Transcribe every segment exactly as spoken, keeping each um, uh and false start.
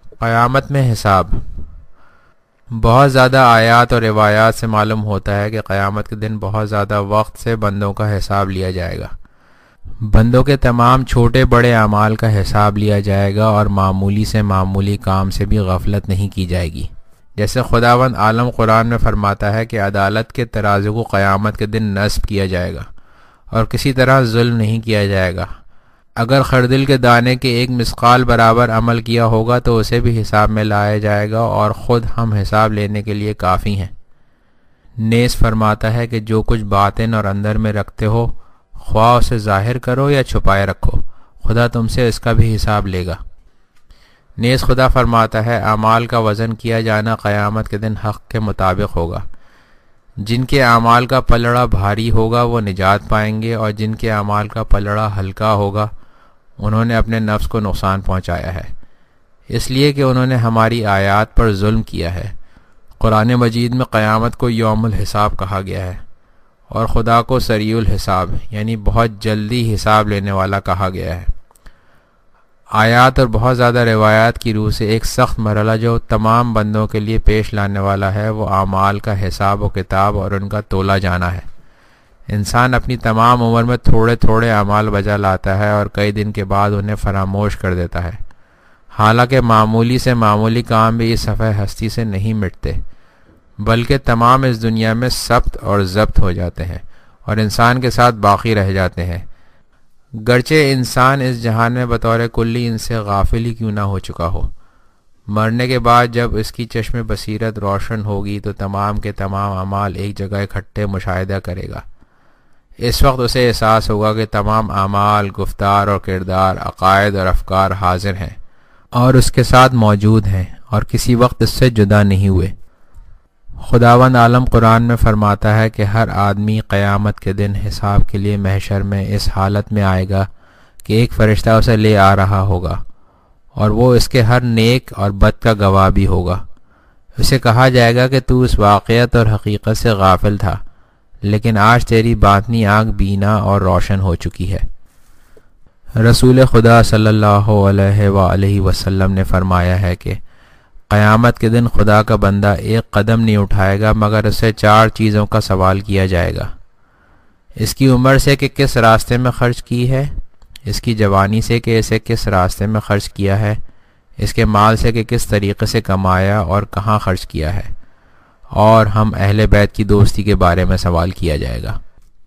قیامت میں حساب۔ بہت زیادہ آیات اور روایات سے معلوم ہوتا ہے کہ قیامت کے دن بہت زیادہ وقت سے بندوں کا حساب لیا جائے گا۔ بندوں کے تمام چھوٹے بڑے اعمال کا حساب لیا جائے گا اور معمولی سے معمولی کام سے بھی غفلت نہیں کی جائے گی۔ جیسے خداوند عالم قرآن میں فرماتا ہے کہ عدالت کے ترازو کو قیامت کے دن نصب کیا جائے گا اور کسی طرح ظلم نہیں کیا جائے گا۔ اگر خردل کے دانے کے ایک مثقال برابر عمل کیا ہوگا تو اسے بھی حساب میں لایا جائے گا اور خود ہم حساب لینے کے لیے کافی ہیں۔ نیز فرماتا ہے کہ جو کچھ باطن اور اندر میں رکھتے ہو، خواہ اسے ظاہر کرو یا چھپائے رکھو، خدا تم سے اس کا بھی حساب لے گا۔ نیز خدا فرماتا ہے اعمال کا وزن کیا جانا قیامت کے دن حق کے مطابق ہوگا۔ جن کے اعمال کا پلڑا بھاری ہوگا وہ نجات پائیں گے، اور جن کے اعمال کا پلڑا ہلکا ہوگا انہوں نے اپنے نفس کو نقصان پہنچایا ہے، اس لیے کہ انہوں نے ہماری آیات پر ظلم کیا ہے۔ قرآن مجید میں قیامت کو یوم الحساب کہا گیا ہے اور خدا کو سریع الحساب یعنی بہت جلدی حساب لینے والا کہا گیا ہے۔ آیات اور بہت زیادہ روایات کی روح سے ایک سخت مرحلہ جو تمام بندوں کے لیے پیش لانے والا ہے وہ اعمال کا حساب و کتاب اور ان کا تولا جانا ہے۔ انسان اپنی تمام عمر میں تھوڑے تھوڑے اعمال بجا لاتا ہے اور کئی دن کے بعد انہیں فراموش کر دیتا ہے، حالانکہ معمولی سے معمولی کام بھی اس صفحہ ہستی سے نہیں مٹتے بلکہ تمام اس دنیا میں ثبت اور ضبط ہو جاتے ہیں اور انسان کے ساتھ باقی رہ جاتے ہیں، گرچہ انسان اس جہان میں بطور کلی ان سے غافل ہی کیوں نہ ہو چکا ہو۔ مرنے کے بعد جب اس کی چشم بصیرت روشن ہوگی تو تمام کے تمام اعمال ایک جگہ اکٹھے مشاہدہ کرے گا۔ اس وقت اسے احساس ہوگا کہ تمام اعمال، گفتار اور کردار، عقائد اور افکار حاضر ہیں اور اس کے ساتھ موجود ہیں اور کسی وقت اس سے جدا نہیں ہوئے۔ خداوند عالم قرآن میں فرماتا ہے کہ ہر آدمی قیامت کے دن حساب کے لیے محشر میں اس حالت میں آئے گا کہ ایک فرشتہ اسے لے آ رہا ہوگا اور وہ اس کے ہر نیک اور بد کا گواہ بھی ہوگا۔ اسے کہا جائے گا کہ تو اس واقعت اور حقیقت سے غافل تھا، لیکن آج تیری باطنی آنکھ بینا اور روشن ہو چکی ہے۔ رسول خدا صلی اللہ علیہ وآلہ وسلم نے فرمایا ہے کہ قیامت کے دن خدا کا بندہ ایک قدم نہیں اٹھائے گا مگر اس سے چار چیزوں کا سوال کیا جائے گا۔ اس کی عمر سے کہ کس راستے میں خرچ کی ہے، اس کی جوانی سے کہ اسے کس راستے میں خرچ کیا ہے، اس کے مال سے کہ کس طریقے سے کمایا اور کہاں خرچ کیا ہے، اور ہم اہل بیت کی دوستی کے بارے میں سوال کیا جائے گا۔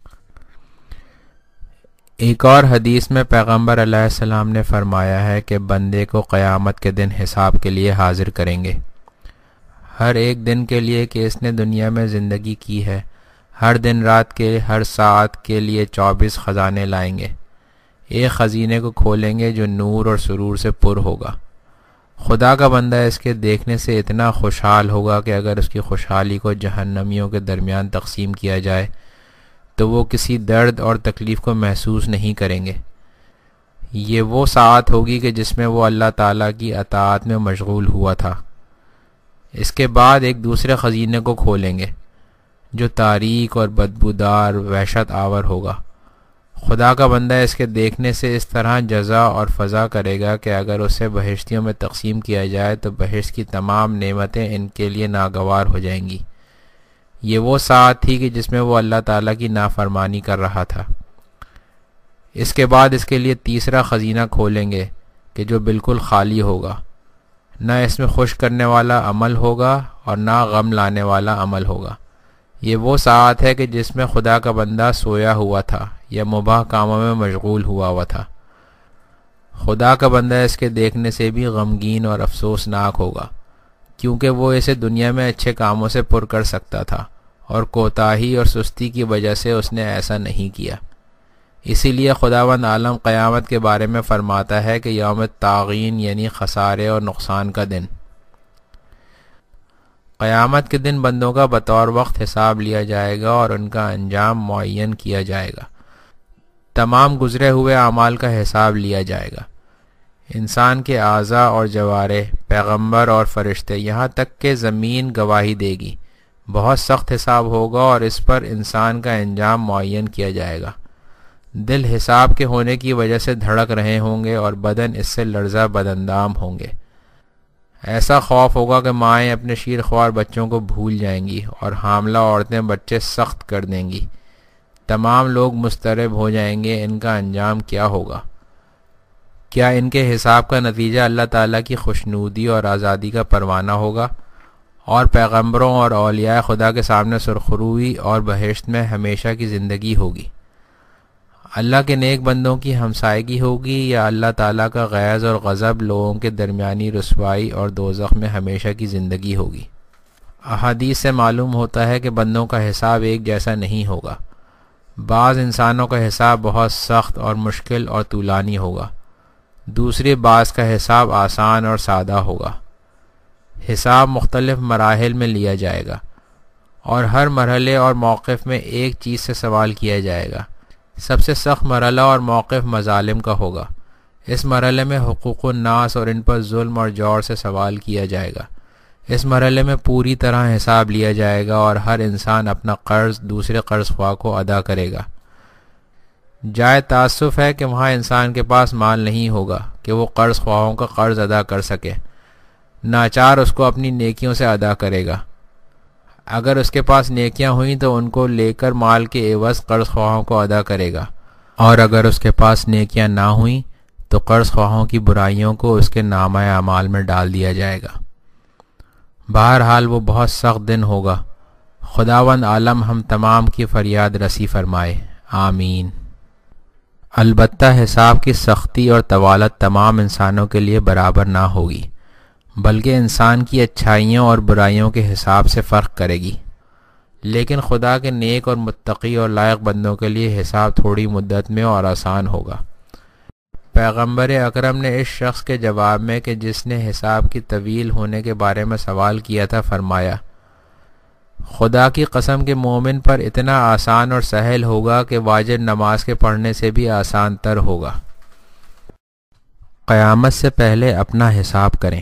ایک اور حدیث میں پیغمبر علیہ السلام نے فرمایا ہے کہ بندے کو قیامت کے دن حساب کے لیے حاضر کریں گے، ہر ایک دن کے لیے کہ اس نے دنیا میں زندگی کی ہے، ہر دن رات کے ہر ساعت کے لیے چوبیس خزانے لائیں گے، ایک خزینے کو کھولیں گے جو نور اور سرور سے پر ہوگا۔ خدا کا بندہ اس کے دیکھنے سے اتنا خوشحال ہوگا کہ اگر اس کی خوشحالی کو جہنمیوں کے درمیان تقسیم کیا جائے تو وہ کسی درد اور تکلیف کو محسوس نہیں کریں گے۔ یہ وہ ساعت ہوگی کہ جس میں وہ اللہ تعالیٰ کی اطاعت میں مشغول ہوا تھا۔ اس کے بعد ایک دوسرے خزینے کو کھولیں گے جو تاریک اور بدبودار وحشت آور ہوگا۔ خدا کا بندہ اس کے دیکھنے سے اس طرح جزا اور فضا کرے گا کہ اگر اسے بہشتیوں میں تقسیم کیا جائے تو بہشت کی تمام نعمتیں ان کے لیے ناگوار ہو جائیں گی۔ یہ وہ ساعت تھی کہ جس میں وہ اللہ تعالیٰ کی نافرمانی کر رہا تھا۔ اس کے بعد اس کے لیے تیسرا خزینہ کھولیں گے کہ جو بالکل خالی ہوگا، نہ اس میں خوش کرنے والا عمل ہوگا اور نہ غم لانے والا عمل ہوگا۔ یہ وہ ساعت ہے کہ جس میں خدا کا بندہ سویا ہوا تھا یا مباح کاموں میں مشغول ہوا ہوا تھا۔ خدا کا بندہ اس کے دیکھنے سے بھی غمگین اور افسوسناک ہوگا، کیونکہ وہ اسے دنیا میں اچھے کاموں سے پر کر سکتا تھا اور کوتاہی اور سستی کی وجہ سے اس نے ایسا نہیں کیا۔ اسی لیے خداوند عالم قیامت کے بارے میں فرماتا ہے کہ یوم التاغین یعنی خسارے اور نقصان کا دن۔ قیامت کے دن بندوں کا بطور وقت حساب لیا جائے گا اور ان کا انجام معین کیا جائے گا۔ تمام گزرے ہوئے اعمال کا حساب لیا جائے گا۔ انسان کے اعضاء اور جوارح، پیغمبر اور فرشتے، یہاں تک کہ زمین گواہی دے گی۔ بہت سخت حساب ہوگا اور اس پر انسان کا انجام معین کیا جائے گا۔ دل حساب کے ہونے کی وجہ سے دھڑک رہے ہوں گے اور بدن اس سے لرزہ بداندام ہوں گے۔ ایسا خوف ہوگا کہ مائیں اپنے شیر خوار بچوں کو بھول جائیں گی اور حاملہ عورتیں بچے سخت کر دیں گی. تمام لوگ مضطرب ہو جائیں گے. ان کا انجام کیا ہوگا؟ کیا ان کے حساب کا نتیجہ اللہ تعالیٰ کی خوشنودی اور آزادی کا پروانہ ہوگا اور پیغمبروں اور اولیاء خدا کے سامنے سرخروئی اور بہشت میں ہمیشہ کی زندگی ہوگی؟ اللہ کے نیک بندوں کی ہمسائیگی ہوگی یا اللہ تعالیٰ کا غیظ اور غضب لوگوں کے درمیانی رسوائی اور دوزخ میں ہمیشہ کی زندگی ہوگی؟ احادیث سے معلوم ہوتا ہے کہ بندوں کا حساب ایک جیسا نہیں ہوگا. بعض انسانوں کا حساب بہت سخت اور مشکل اور طولانی ہوگا. دوسرے بعض کا حساب آسان اور سادہ ہوگا. حساب مختلف مراحل میں لیا جائے گا اور ہر مرحلے اور موقف میں ایک چیز سے سوال کیا جائے گا. سب سے سخت مرحلہ اور موقف مظالم کا ہوگا. اس مرحلے میں حقوق الناس اور ان پر ظلم اور جور سے سوال کیا جائے گا. اس مرحلے میں پوری طرح حساب لیا جائے گا اور ہر انسان اپنا قرض دوسرے قرض خواہ کو ادا کرے گا. جائے تاسف ہے کہ وہاں انسان کے پاس مال نہیں ہوگا کہ وہ قرض خواہوں کا قرض ادا کر سکے. ناچار اس کو اپنی نیکیوں سے ادا کرے گا. اگر اس کے پاس نیکیاں ہوئیں تو ان کو لے کر مال کے عوض قرض خواہوں کو ادا کرے گا، اور اگر اس کے پاس نیکیاں نہ ہوئیں تو قرض خواہوں کی برائیوں کو اس کے نامہ اعمال میں ڈال دیا جائے گا. بہرحال وہ بہت سخت دن ہوگا. خداوند عالم ہم تمام کی فریاد رسی فرمائے، آمین. البتہ حساب کی سختی اور طوالت تمام انسانوں کے لیے برابر نہ ہوگی، بلکہ انسان کی اچھائیوں اور برائیوں کے حساب سے فرق کرے گی. لیکن خدا کے نیک اور متقی اور لائق بندوں کے لیے حساب تھوڑی مدت میں اور آسان ہوگا. پیغمبر اکرم نے اس شخص کے جواب میں کہ جس نے حساب کی طویل ہونے کے بارے میں سوال کیا تھا فرمایا، خدا کی قسم کے مومن پر اتنا آسان اور سہل ہوگا کہ واجب نماز کے پڑھنے سے بھی آسان تر ہوگا. قیامت سے پہلے اپنا حساب کریں.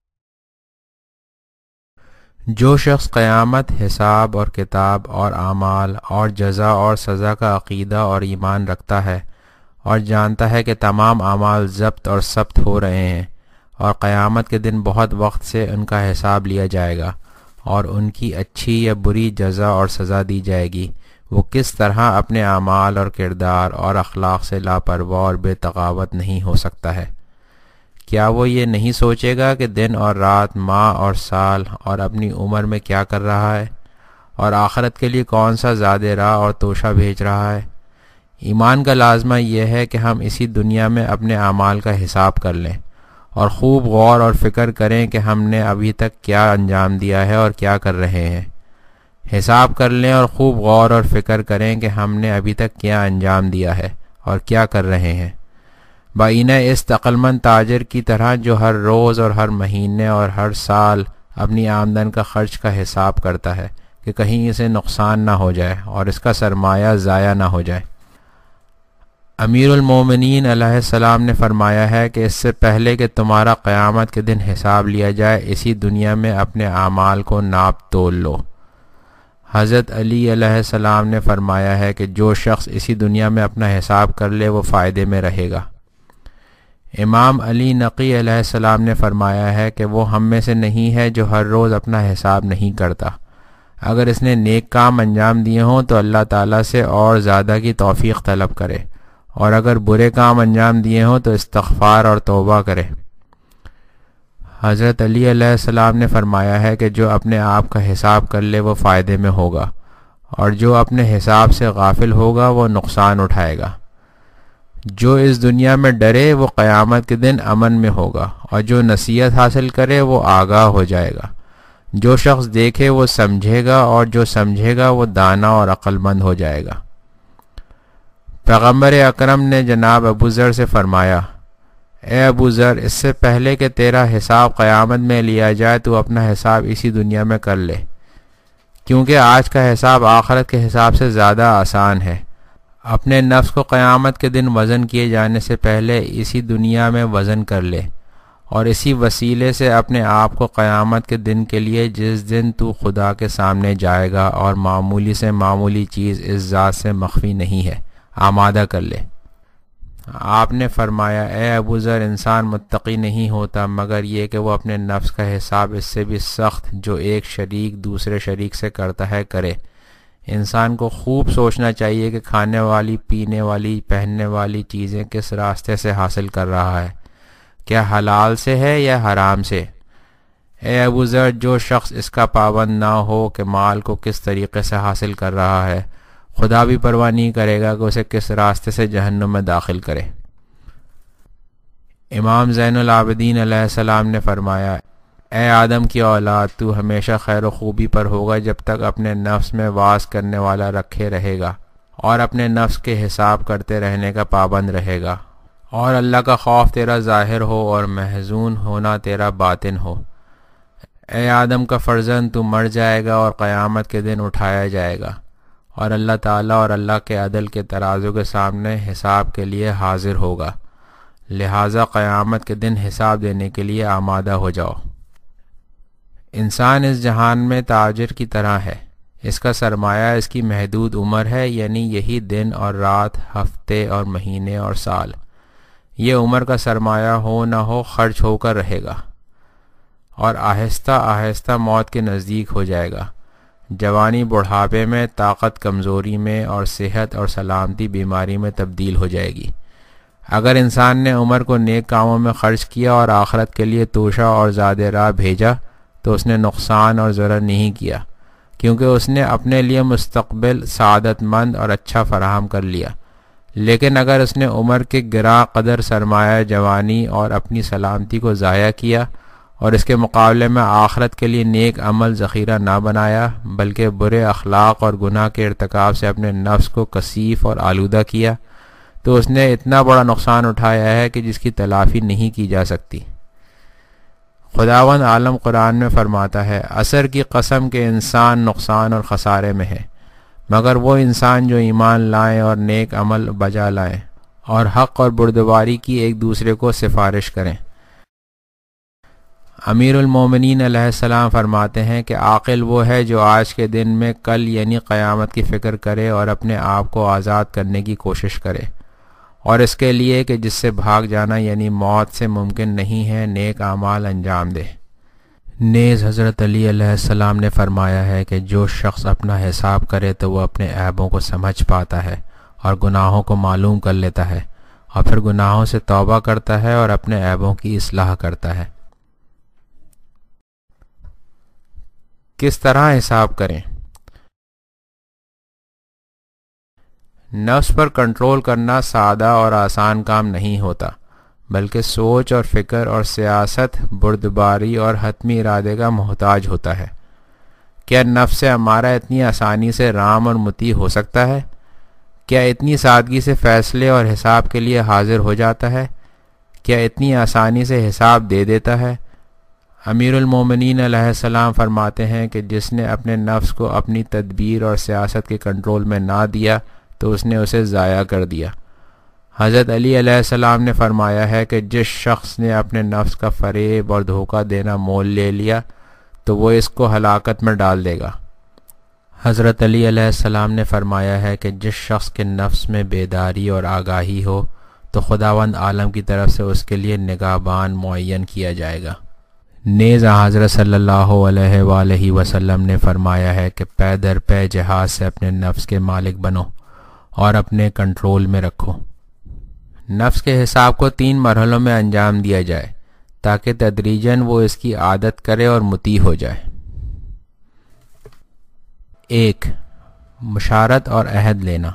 جو شخص قیامت، حساب اور کتاب اور اعمال اور جزا اور سزا کا عقیدہ اور ایمان رکھتا ہے اور جانتا ہے کہ تمام اعمال ضبط اور ثبت ہو رہے ہیں اور قیامت کے دن بہت وقت سے ان کا حساب لیا جائے گا اور ان کی اچھی یا بری جزا اور سزا دی جائے گی، وہ کس طرح اپنے اعمال اور کردار اور اخلاق سے لاپرواہ اور بے تغاوت نہیں ہو سکتا ہے؟ کیا وہ یہ نہیں سوچے گا کہ دن اور رات، ماہ اور سال اور اپنی عمر میں کیا کر رہا ہے اور آخرت کے لیے کون سا زیادہ راہ اور توشہ بھیج رہا ہے؟ ایمان کا لازمہ یہ ہے کہ ہم اسی دنیا میں اپنے اعمال کا حساب کر لیں اور خوب غور اور فکر کریں کہ ہم نے ابھی تک کیا انجام دیا ہے اور کیا کر رہے ہیں. حساب کر لیں اور خوب غور اور فکر کریں کہ ہم نے ابھی تک کیا انجام دیا ہے اور کیا کر رہے ہیں. بائینہ اس عقلمند تاجر کی طرح جو ہر روز اور ہر مہینے اور ہر سال اپنی آمدن کا خرچ کا حساب کرتا ہے کہ کہیں اسے نقصان نہ ہو جائے اور اس کا سرمایہ ضائع نہ ہو جائے. امیر المومنین علیہ السلام نے فرمایا ہے کہ اس سے پہلے کہ تمہارا قیامت کے دن حساب لیا جائے، اسی دنیا میں اپنے اعمال کو ناپ تول لو. حضرت علی علیہ السلام نے فرمایا ہے کہ جو شخص اسی دنیا میں اپنا حساب کر لے وہ فائدے میں رہے گا. امام علی نقی علیہ السلام نے فرمایا ہے کہ وہ ہم میں سے نہیں ہے جو ہر روز اپنا حساب نہیں کرتا. اگر اس نے نیک کام انجام دیے ہوں تو اللہ تعالیٰ سے اور زیادہ کی توفیق طلب کرے، اور اگر برے کام انجام دیے ہوں تو استغفار اور توبہ کرے. حضرت علی علیہ السلام نے فرمایا ہے کہ جو اپنے آپ کا حساب کر لے وہ فائدے میں ہوگا، اور جو اپنے حساب سے غافل ہوگا وہ نقصان اٹھائے گا. جو اس دنیا میں ڈرے وہ قیامت کے دن امن میں ہوگا، اور جو نصیحت حاصل کرے وہ آگاہ ہو جائے گا. جو شخص دیکھے وہ سمجھے گا، اور جو سمجھے گا وہ دانا اور عقل مند ہو جائے گا. پیغمبر اکرم نے جناب ابو ذر سے فرمایا، اے ابو ذر، اس سے پہلے کہ تیرا حساب قیامت میں لیا جائے تو اپنا حساب اسی دنیا میں کر لے، کیونکہ آج کا حساب آخرت کے حساب سے زیادہ آسان ہے. اپنے نفس کو قیامت کے دن وزن کیے جانے سے پہلے اسی دنیا میں وزن کر لے، اور اسی وسیلے سے اپنے آپ کو قیامت کے دن کے لیے، جس دن تو خدا کے سامنے جائے گا اور معمولی سے معمولی چیز اس ذات سے مخفی نہیں ہے، آمادہ کر لے. آپ نے فرمایا اے ابو ذر، انسان متقی نہیں ہوتا مگر یہ کہ وہ اپنے نفس کا حساب اس سے بھی سخت جو ایک شریک دوسرے شریک سے کرتا ہے کرے۔ انسان کو خوب سوچنا چاہیے کہ کھانے والی، پینے والی، پہننے والی چیزیں کس راستے سے حاصل کر رہا ہے، کیا حلال سے ہے یا حرام سے؟ اے ابو ذر، جو شخص اس کا پابند نہ ہو کہ مال کو کس طریقے سے حاصل کر رہا ہے، خدا بھی پرواہ نہیں کرے گا کہ اسے کس راستے سے جہنم میں داخل کرے۔ امام زین العابدین علیہ السلام نے فرمایا اے آدم کی اولاد، تو ہمیشہ خیر و خوبی پر ہوگا جب تک اپنے نفس میں واس کرنے والا رکھے رہے گا اور اپنے نفس کے حساب کرتے رہنے کا پابند رہے گا، اور اللہ کا خوف تیرا ظاہر ہو اور محزون ہونا تیرا باطن ہو۔ اے آدم کا فرزند، تو مر جائے گا اور قیامت کے دن اٹھایا جائے گا، اور اللہ تعالیٰ اور اللہ کے عدل کے ترازو کے سامنے حساب کے لیے حاضر ہوگا، لہٰذا قیامت کے دن حساب دینے کے لیے آمادہ ہو جاؤ۔ انسان اس جہان میں تاجر کی طرح ہے، اس کا سرمایہ اس کی محدود عمر ہے، یعنی یہی دن اور رات، ہفتے اور مہینے اور سال۔ یہ عمر کا سرمایہ ہو نہ ہو خرچ ہو کر رہے گا، اور آہستہ آہستہ موت کے نزدیک ہو جائے گا۔ جوانی بڑھاپے میں، طاقت کمزوری میں، اور صحت اور سلامتی بیماری میں تبدیل ہو جائے گی۔ اگر انسان نے عمر کو نیک کاموں میں خرچ کیا اور آخرت کے لیے توشہ اور زاد راہ بھیجا تو اس نے نقصان اور ضرر نہیں کیا، کیونکہ اس نے اپنے لیے مستقبل سعادت مند اور اچھا فراہم کر لیا۔ لیکن اگر اس نے عمر کے گراں قدر سرمایہ جوانی اور اپنی سلامتی کو ضائع کیا اور اس کے مقابلے میں آخرت کے لیے نیک عمل ذخیرہ نہ بنایا، بلکہ برے اخلاق اور گناہ کے ارتکاب سے اپنے نفس کو کثیف اور آلودہ کیا، تو اس نے اتنا بڑا نقصان اٹھایا ہے کہ جس کی تلافی نہیں کی جا سکتی۔ خداوند عالم قرآن میں فرماتا ہے عصر کی قسم کہ انسان نقصان اور خسارے میں ہے، مگر وہ انسان جو ایمان لائیں اور نیک عمل بجا لائیں اور حق اور بردباری کی ایک دوسرے کو سفارش کریں۔ امیر المومنین علیہ السلام فرماتے ہیں کہ عاقل وہ ہے جو آج کے دن میں کل یعنی قیامت کی فکر کرے اور اپنے آپ کو آزاد کرنے کی کوشش کرے، اور اس کے لیے کہ جس سے بھاگ جانا یعنی موت سے ممکن نہیں ہے نیک اعمال انجام دے۔ نیز حضرت علی علیہ السلام نے فرمایا ہے کہ جو شخص اپنا حساب کرے تو وہ اپنے عیبوں کو سمجھ پاتا ہے اور گناہوں کو معلوم کر لیتا ہے، اور پھر گناہوں سے توبہ کرتا ہے اور اپنے عیبوں کی اصلاح کرتا ہے۔ کس طرح حساب کریں؟ نفس پر کنٹرول کرنا سادہ اور آسان کام نہیں ہوتا، بلکہ سوچ اور فکر اور سیاست، بردباری اور حتمی ارادے کا محتاج ہوتا ہے۔ کیا نفس ہمارا اتنی آسانی سے رام اور مطیع ہو سکتا ہے؟ کیا اتنی سادگی سے فیصلے اور حساب کے لیے حاضر ہو جاتا ہے؟ کیا اتنی آسانی سے حساب دے دیتا ہے؟ امیر المومنین علیہ السلام فرماتے ہیں کہ جس نے اپنے نفس کو اپنی تدبیر اور سیاست کے کنٹرول میں نہ دیا تو اس نے اسے ضائع کر دیا۔ حضرت علی علیہ السلام نے فرمایا ہے کہ جس شخص نے اپنے نفس کا فریب اور دھوکہ دینا مول لے لیا تو وہ اس کو ہلاکت میں ڈال دے گا۔ حضرت علی علیہ السلام نے فرمایا ہے کہ جس شخص کے نفس میں بیداری اور آگاہی ہو تو خداوند عالم کی طرف سے اس کے لیے نگہبان معین کیا جائے گا۔ نیز حضرت صلی اللہ علیہ وآلہ وسلم نے فرمایا ہے کہ پے در پے جہاز سے اپنے نفس کے مالک بنو اور اپنے کنٹرول میں رکھو۔ نفس کے حساب کو تین مرحلوں میں انجام دیا جائے تاکہ تدریجاً وہ اس کی عادت کرے اور مطیع ہو جائے۔ ایک، مشارت اور عہد لینا۔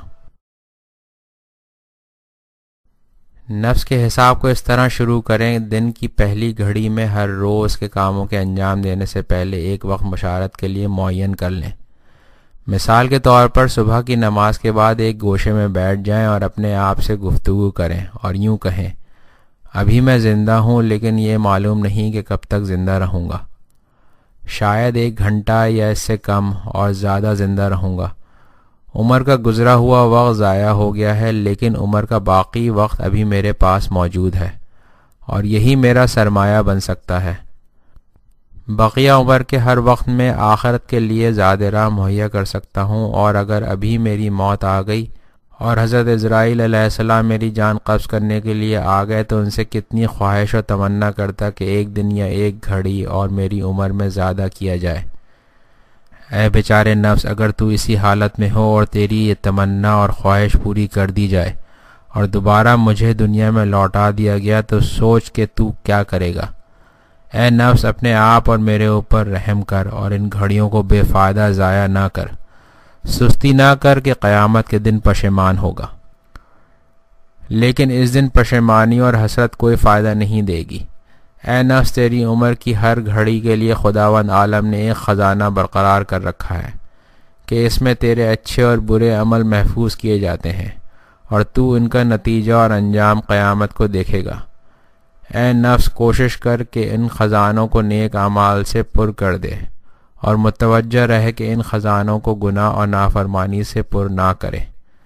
نفس کے حساب کو اس طرح شروع کریں، دن کی پہلی گھڑی میں ہر روز کے کاموں کے انجام دینے سے پہلے ایک وقت مشارت کے لیے معین کر لیں۔ مثال کے طور پر صبح کی نماز کے بعد ایک گوشے میں بیٹھ جائیں اور اپنے آپ سے گفتگو کریں اور یوں کہیں ابھی میں زندہ ہوں لیکن یہ معلوم نہیں کہ کب تک زندہ رہوں گا، شاید ایک گھنٹہ یا اس سے کم اور زیادہ زندہ رہوں گا۔ عمر کا گزرا ہوا وقت ضائع ہو گیا ہے لیکن عمر کا باقی وقت ابھی میرے پاس موجود ہے اور یہی میرا سرمایہ بن سکتا ہے۔ بقیہ عمر کے ہر وقت میں آخرت کے لیے زاد راہ مہیا کر سکتا ہوں، اور اگر ابھی میری موت آ گئی اور حضرت اسرائیل علیہ السلام میری جان قبض کرنے کے لیے آ گئے تو ان سے کتنی خواہش و تمنا کرتا کہ ایک دن یا ایک گھڑی اور میری عمر میں زیادہ کیا جائے۔ اے بیچارے نفس، اگر تو اسی حالت میں ہو اور تیری یہ تمنا اور خواہش پوری کر دی جائے اور دوبارہ مجھے دنیا میں لوٹا دیا گیا تو سوچ کہ تو کیا کرے گا۔ اے نفس، اپنے آپ اور میرے اوپر رحم کر اور ان گھڑیوں کو بے فائدہ ضائع نہ کر، سستی نہ کر کہ قیامت کے دن پشیمان ہوگا۔ لیکن اس دن پشیمانی اور حسرت کوئی فائدہ نہیں دے گی۔ اے نفس، تیری عمر کی ہر گھڑی کے لیے خداوند عالم نے ایک خزانہ برقرار کر رکھا ہے کہ اس میں تیرے اچھے اور برے عمل محفوظ کیے جاتے ہیں اور تو ان کا نتیجہ اور انجام قیامت کو دیکھے گا۔ اے نفس، کوشش کر کہ ان خزانوں کو نیک اعمال سے پر کر دے اور متوجہ رہے کہ ان خزانوں کو گناہ اور نافرمانی سے پر نہ کرے۔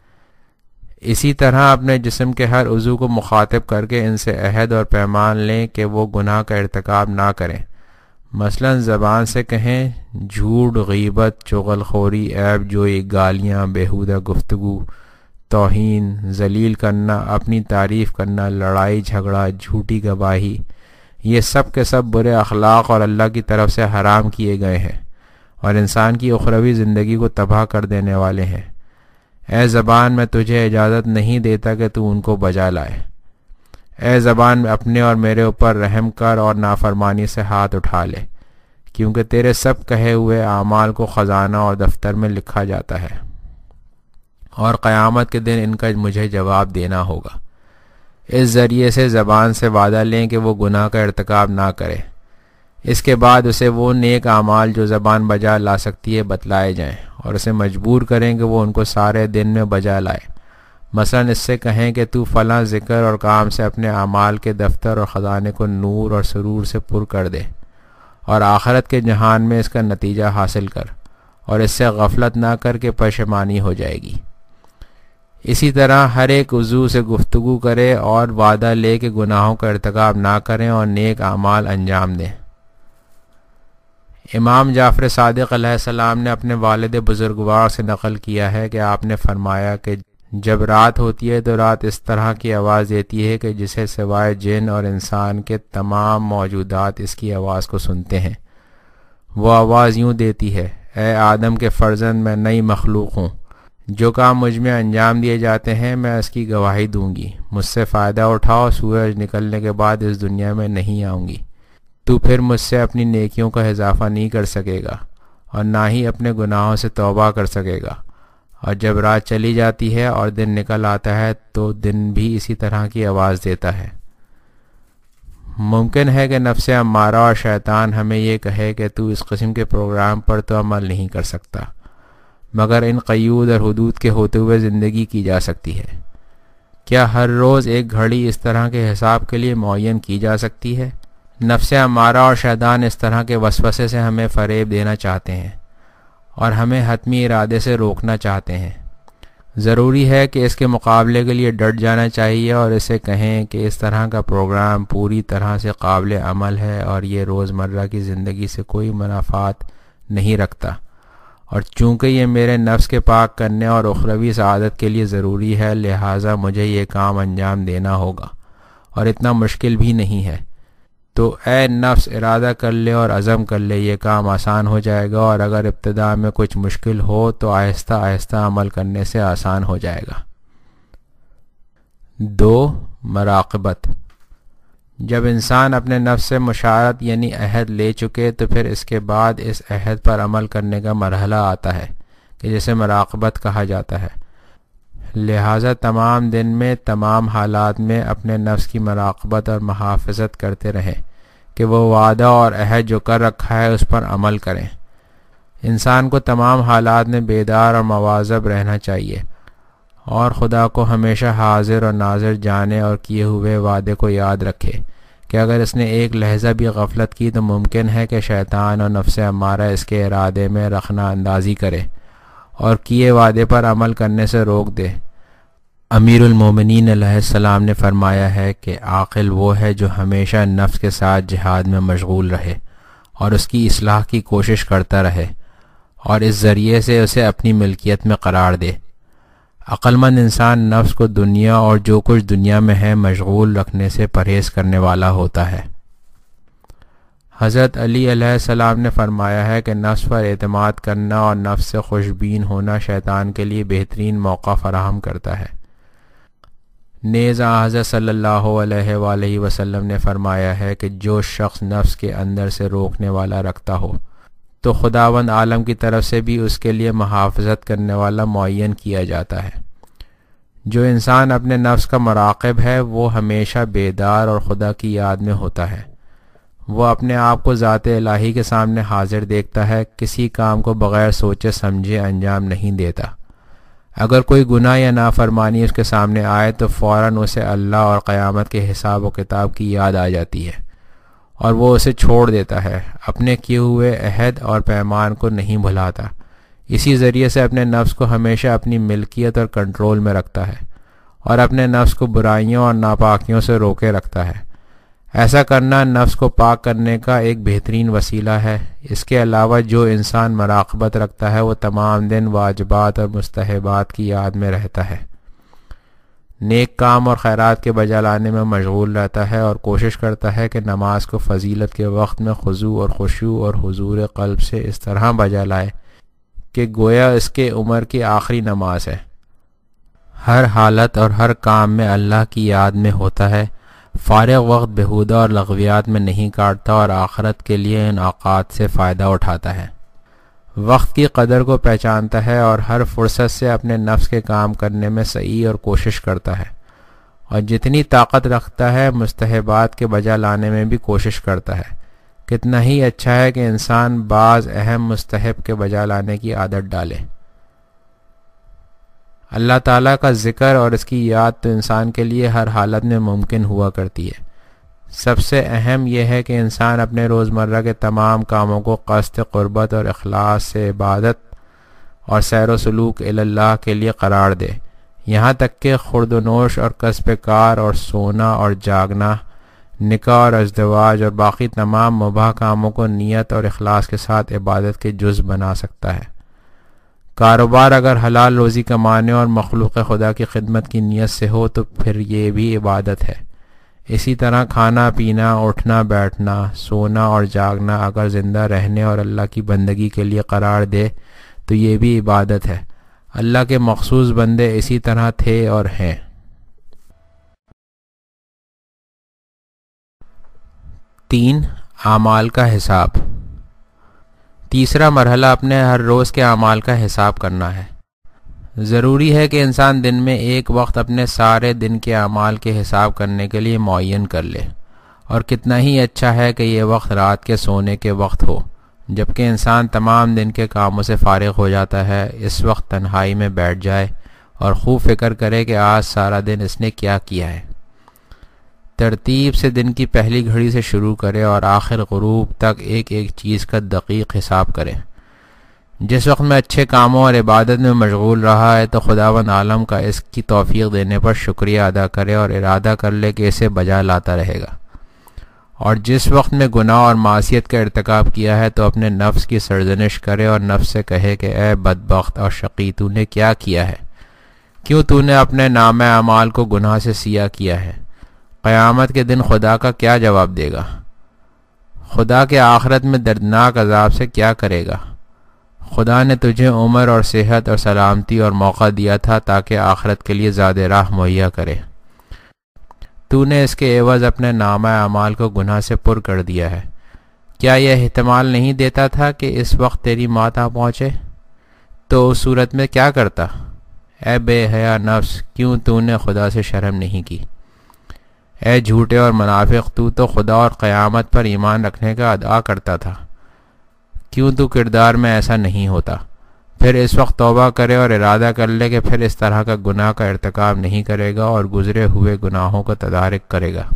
اسی طرح اپنے جسم کے ہر عضو کو مخاطب کر کے ان سے عہد اور پیمان لیں کہ وہ گناہ کا ارتکاب نہ کریں۔ مثلا زبان سے کہیں جھوٹ، غیبت، چغل خوری، عیب جوئی، گالیاں، بیہودہ گفتگو، توہین، ذلیل کرنا، اپنی تعریف کرنا، لڑائی جھگڑا، جھوٹی گواہی، یہ سب کے سب برے اخلاق اور اللہ کی طرف سے حرام کیے گئے ہیں اور انسان کی اخروی زندگی کو تباہ کر دینے والے ہیں۔ اے زبان، میں تجھے اجازت نہیں دیتا کہ تو ان کو بجا لائے۔ اے زبان، اپنے اور میرے اوپر رحم کر اور نافرمانی سے ہاتھ اٹھا لے، کیونکہ تیرے سب کہے ہوئے اعمال کو خزانہ اور دفتر میں لکھا جاتا ہے اور قیامت کے دن ان کا مجھے جواب دینا ہوگا۔ اس ذریعے سے زبان سے وعدہ لیں کہ وہ گناہ کا ارتکاب نہ کرے۔ اس کے بعد اسے وہ نیک اعمال جو زبان بجا لا سکتی ہے بتلائے جائیں اور اسے مجبور کریں کہ وہ ان کو سارے دن میں بجا لائے۔ مثلا اس سے کہیں کہ تو فلاں ذکر اور کام سے اپنے اعمال کے دفتر اور خزانے کو نور اور سرور سے پر کر دے اور آخرت کے جہان میں اس کا نتیجہ حاصل کر اور اس سے غفلت نہ کر کے پشیمانی ہو جائے گی۔ اسی طرح ہر ایک عضو سے گفتگو کرے اور وعدہ لے کہ گناہوں کا ارتکاب نہ کریں اور نیک اعمال انجام دیں۔ امام جعفر صادق علیہ السلام نے اپنے والد بزرگوار سے نقل کیا ہے کہ آپ نے فرمایا کہ جب رات ہوتی ہے تو رات اس طرح کی آواز دیتی ہے کہ جسے سوائے جن اور انسان کے تمام موجودات اس کی آواز کو سنتے ہیں۔ وہ آواز یوں دیتی ہے، اے آدم کے فرزند، میں نئی مخلوق ہوں، جو کام مجھ میں انجام دیے جاتے ہیں میں اس کی گواہی دوں گی، مجھ سے فائدہ اٹھاؤ، سورج نکلنے کے بعد اس دنیا میں نہیں آؤں گی، تو پھر مجھ سے اپنی نیکیوں کا اضافہ نہیں کر سکے گا اور نہ ہی اپنے گناہوں سے توبہ کر سکے گا، اور جب رات چلی جاتی ہے اور دن نکل آتا ہے تو دن بھی اسی طرح کی آواز دیتا ہے۔ ممکن ہے کہ نفس امارہ اور شیطان ہمیں یہ کہے کہ تو اس قسم کے پروگرام پر تو عمل نہیں کر سکتا، مگر ان قیود اور حدود کے ہوتے ہوئے زندگی کی جا سکتی ہے۔ کیا ہر روز ایک گھڑی اس طرح کے حساب کے لیے معین کی جا سکتی ہے؟ نفس امارہ اور شیطان اس طرح کے وسوسے سے ہمیں فریب دینا چاہتے ہیں اور ہمیں حتمی ارادے سے روکنا چاہتے ہیں۔ ضروری ہے کہ اس کے مقابلے کے لیے ڈٹ جانا چاہیے اور اسے کہیں کہ اس طرح کا پروگرام پوری طرح سے قابل عمل ہے اور یہ روزمرہ کی زندگی سے کوئی منافات نہیں رکھتا، اور چونکہ یہ میرے نفس کے پاک کرنے اور اخروی سعادت کے لیے ضروری ہے، لہٰذا مجھے یہ کام انجام دینا ہوگا اور اتنا مشکل بھی نہیں ہے۔ تو اے نفس، ارادہ کر لے اور عزم کر لے، یہ کام آسان ہو جائے گا، اور اگر ابتدا میں کچھ مشکل ہو تو آہستہ آہستہ عمل کرنے سے آسان ہو جائے گا۔ دو، مراقبت۔ جب انسان اپنے نفس سے مشارت یعنی عہد لے چکے تو پھر اس کے بعد اس عہد پر عمل کرنے کا مرحلہ آتا ہے کہ جسے مراقبت کہا جاتا ہے۔ لہٰذا تمام دن میں تمام حالات میں اپنے نفس کی مراقبت اور محافظت کرتے رہیں کہ وہ وعدہ اور عہد جو کر رکھا ہے اس پر عمل کریں۔ انسان کو تمام حالات میں بیدار اور مواظب رہنا چاہیے اور خدا کو ہمیشہ حاضر اور ناظر جانے اور کیے ہوئے وعدے کو یاد رکھے کہ اگر اس نے ایک لحظہ بھی غفلت کی تو ممکن ہے کہ شیطان اور نفس امارہ اس کے ارادے میں رخنہ اندازی کرے اور کیے وعدے پر عمل کرنے سے روک دے۔ امیر المومنین علیہ السلام نے فرمایا ہے کہ عاقل وہ ہے جو ہمیشہ نفس کے ساتھ جہاد میں مشغول رہے اور اس کی اصلاح کی کوشش کرتا رہے اور اس ذریعے سے اسے اپنی ملکیت میں قرار دے۔ عقل مند انسان نفس کو دنیا اور جو کچھ دنیا میں ہے مشغول رکھنے سے پرہیز کرنے والا ہوتا ہے۔ حضرت علی علیہ السلام نے فرمایا ہے کہ نفس پر اعتماد کرنا اور نفس سے خوشبین ہونا شیطان کے لیے بہترین موقع فراہم کرتا ہے۔ نیز حضرت صلی اللہ علیہ وآلہ وسلم نے فرمایا ہے کہ جو شخص نفس کے اندر سے روکنے والا رکھتا ہو تو خداوند عالم کی طرف سے بھی اس کے لیے محافظت کرنے والا معین کیا جاتا ہے۔ جو انسان اپنے نفس کا مراقب ہے وہ ہمیشہ بیدار اور خدا کی یاد میں ہوتا ہے۔ وہ اپنے آپ کو ذات الہی کے سامنے حاضر دیکھتا ہے، کسی کام کو بغیر سوچے سمجھے انجام نہیں دیتا۔ اگر کوئی گناہ یا نافرمانی اس کے سامنے آئے تو فوراً اسے اللہ اور قیامت کے حساب و کتاب کی یاد آ جاتی ہے اور وہ اسے چھوڑ دیتا ہے، اپنے کیے ہوئے عہد اور پیمان کو نہیں بھلاتا۔ اسی ذریعے سے اپنے نفس کو ہمیشہ اپنی ملکیت اور کنٹرول میں رکھتا ہے اور اپنے نفس کو برائیوں اور ناپاکیوں سے روکے رکھتا ہے۔ ایسا کرنا نفس کو پاک کرنے کا ایک بہترین وسیلہ ہے۔ اس کے علاوہ جو انسان مراقبت رکھتا ہے وہ تمام دن واجبات اور مستحبات کی یاد میں رہتا ہے، نیک کام اور خیرات کے بجا لانے میں مشغول رہتا ہے اور کوشش کرتا ہے کہ نماز کو فضیلت کے وقت میں خضوع اور خشوع اور حضور قلب سے اس طرح بجا لائے کہ گویا اس کے عمر کی آخری نماز ہے۔ ہر حالت اور ہر کام میں اللہ کی یاد میں ہوتا ہے، فارغ وقت بہودہ اور لغویات میں نہیں کاٹتا اور آخرت کے لیے ان اوقات سے فائدہ اٹھاتا ہے، وقت کی قدر کو پہچانتا ہے اور ہر فرصت سے اپنے نفس کے کام کرنے میں سعی اور کوشش کرتا ہے، اور جتنی طاقت رکھتا ہے مستحبات کے بجا لانے میں بھی کوشش کرتا ہے۔ کتنا ہی اچھا ہے کہ انسان بعض اہم مستحب کے بجا لانے کی عادت ڈالے۔ اللہ تعالیٰ کا ذکر اور اس کی یاد تو انسان کے لیے ہر حالت میں ممکن ہوا کرتی ہے۔ سب سے اہم یہ ہے کہ انسان اپنے روزمرہ کے تمام کاموں کو قصد قربت اور اخلاص سے عبادت اور سیر و سلوک اللہ کے لیے قرار دے، یہاں تک کہ خورد و نوش اور کسب کار اور سونا اور جاگنا، نکاح اور ازدواج اور باقی تمام مباح کاموں کو نیت اور اخلاص کے ساتھ عبادت کے جز بنا سکتا ہے۔ کاروبار اگر حلال روزی کمانے اور مخلوق خدا کی خدمت کی نیت سے ہو تو پھر یہ بھی عبادت ہے۔ اسی طرح کھانا پینا، اٹھنا بیٹھنا، سونا اور جاگنا اگر زندہ رہنے اور اللہ کی بندگی کے لیے قرار دے تو یہ بھی عبادت ہے۔ اللہ کے مخصوص بندے اسی طرح تھے اور ہیں۔ تین، اعمال کا حساب۔ تیسرا مرحلہ اپنے ہر روز کے اعمال کا حساب کرنا ہے۔ ضروری ہے کہ انسان دن میں ایک وقت اپنے سارے دن کے اعمال کے حساب کرنے کے لیے معین کر لے، اور کتنا ہی اچھا ہے کہ یہ وقت رات کے سونے کے وقت ہو، جبکہ انسان تمام دن کے کاموں سے فارغ ہو جاتا ہے۔ اس وقت تنہائی میں بیٹھ جائے اور خوب فکر کرے کہ آج سارا دن اس نے کیا کیا ہے۔ ترتیب سے دن کی پہلی گھڑی سے شروع کرے اور آخر غروب تک ایک ایک چیز کا دقیق حساب کرے۔ جس وقت میں اچھے کاموں اور عبادت میں مشغول رہا ہے تو خداوند عالم کا اس کی توفیق دینے پر شکریہ ادا کرے اور ارادہ کر لے کہ اسے بجا لاتا رہے گا، اور جس وقت میں گناہ اور معصیت کا ارتکاب کیا ہے تو اپنے نفس کی سرزنش کرے اور نفس سے کہے کہ اے بدبخت اور شقی، تو نے کیا کیا ہے؟ کیوں تو نے اپنے نامہ اعمال کو گناہ سے سیاہ کیا ہے؟ قیامت کے دن خدا کا کیا جواب دے گا؟ خدا کے آخرت میں دردناک عذاب سے کیا کرے گا؟ خدا نے تجھے عمر اور صحت اور سلامتی اور موقع دیا تھا تاکہ آخرت کے لیے زیادہ راہ مہیا کرے۔ تو نے اس کے عوض اپنے نامہ اعمال کو گناہ سے پر کر دیا ہے۔ کیا یہ احتمال نہیں دیتا تھا کہ اس وقت تیری موت آ پہنچے؟ تو اس صورت میں کیا کرتا؟ اے بے حیا نفس، کیوں تو نے خدا سے شرم نہیں کی؟ اے جھوٹے اور منافق، تو تو خدا اور قیامت پر ایمان رکھنے کا ادعا کرتا تھا، کیوں تو کردار میں ایسا نہیں ہوتا؟ پھر اس وقت توبہ کرے اور ارادہ کر لے کہ پھر اس طرح کا گناہ کا ارتکاب نہیں کرے گا اور گزرے ہوئے گناہوں کو تدارک کرے گا۔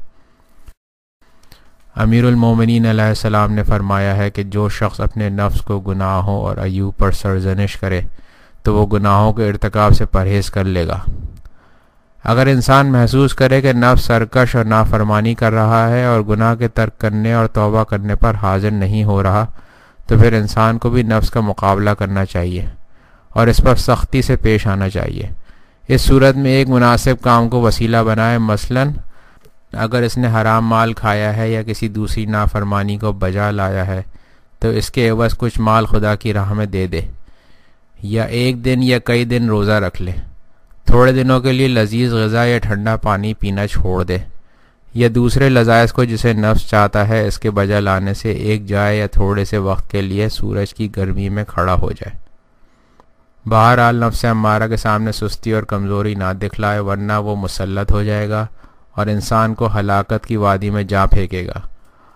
امیر المومنین علیہ السلام نے فرمایا ہے کہ جو شخص اپنے نفس کو گناہوں اور عیوب پر سرزنش کرے تو وہ گناہوں کے ارتکاب سے پرہیز کر لے گا۔ اگر انسان محسوس کرے کہ نفس سرکش اور نافرمانی کر رہا ہے اور گناہ کے ترک کرنے اور توبہ کرنے پر حاضر نہیں ہو رہا تو پھر انسان کو بھی نفس کا مقابلہ کرنا چاہیے اور اس پر سختی سے پیش آنا چاہیے۔ اس صورت میں ایک مناسب کام کو وسیلہ بنائے، مثلاً اگر اس نے حرام مال کھایا ہے یا کسی دوسری نافرمانی کو بجا لایا ہے تو اس کے عوض کچھ مال خدا کی راہ میں دے دے، یا ایک دن یا کئی دن روزہ رکھ لے، تھوڑے دنوں کے لیے لذیذ غذا یا ٹھنڈا پانی پینا چھوڑ دے، یا دوسرے لذائذ کو جسے نفس چاہتا ہے اس کے بجا لانے سے ایک جائے یا تھوڑے سے وقت کے لیے سورج کی گرمی میں کھڑا ہو جائے۔ بہرحال نفس امارہ کے سامنے سستی اور کمزوری نہ دکھلائے، ورنہ وہ مسلط ہو جائے گا اور انسان کو ہلاکت کی وادی میں جا پھینکے گا۔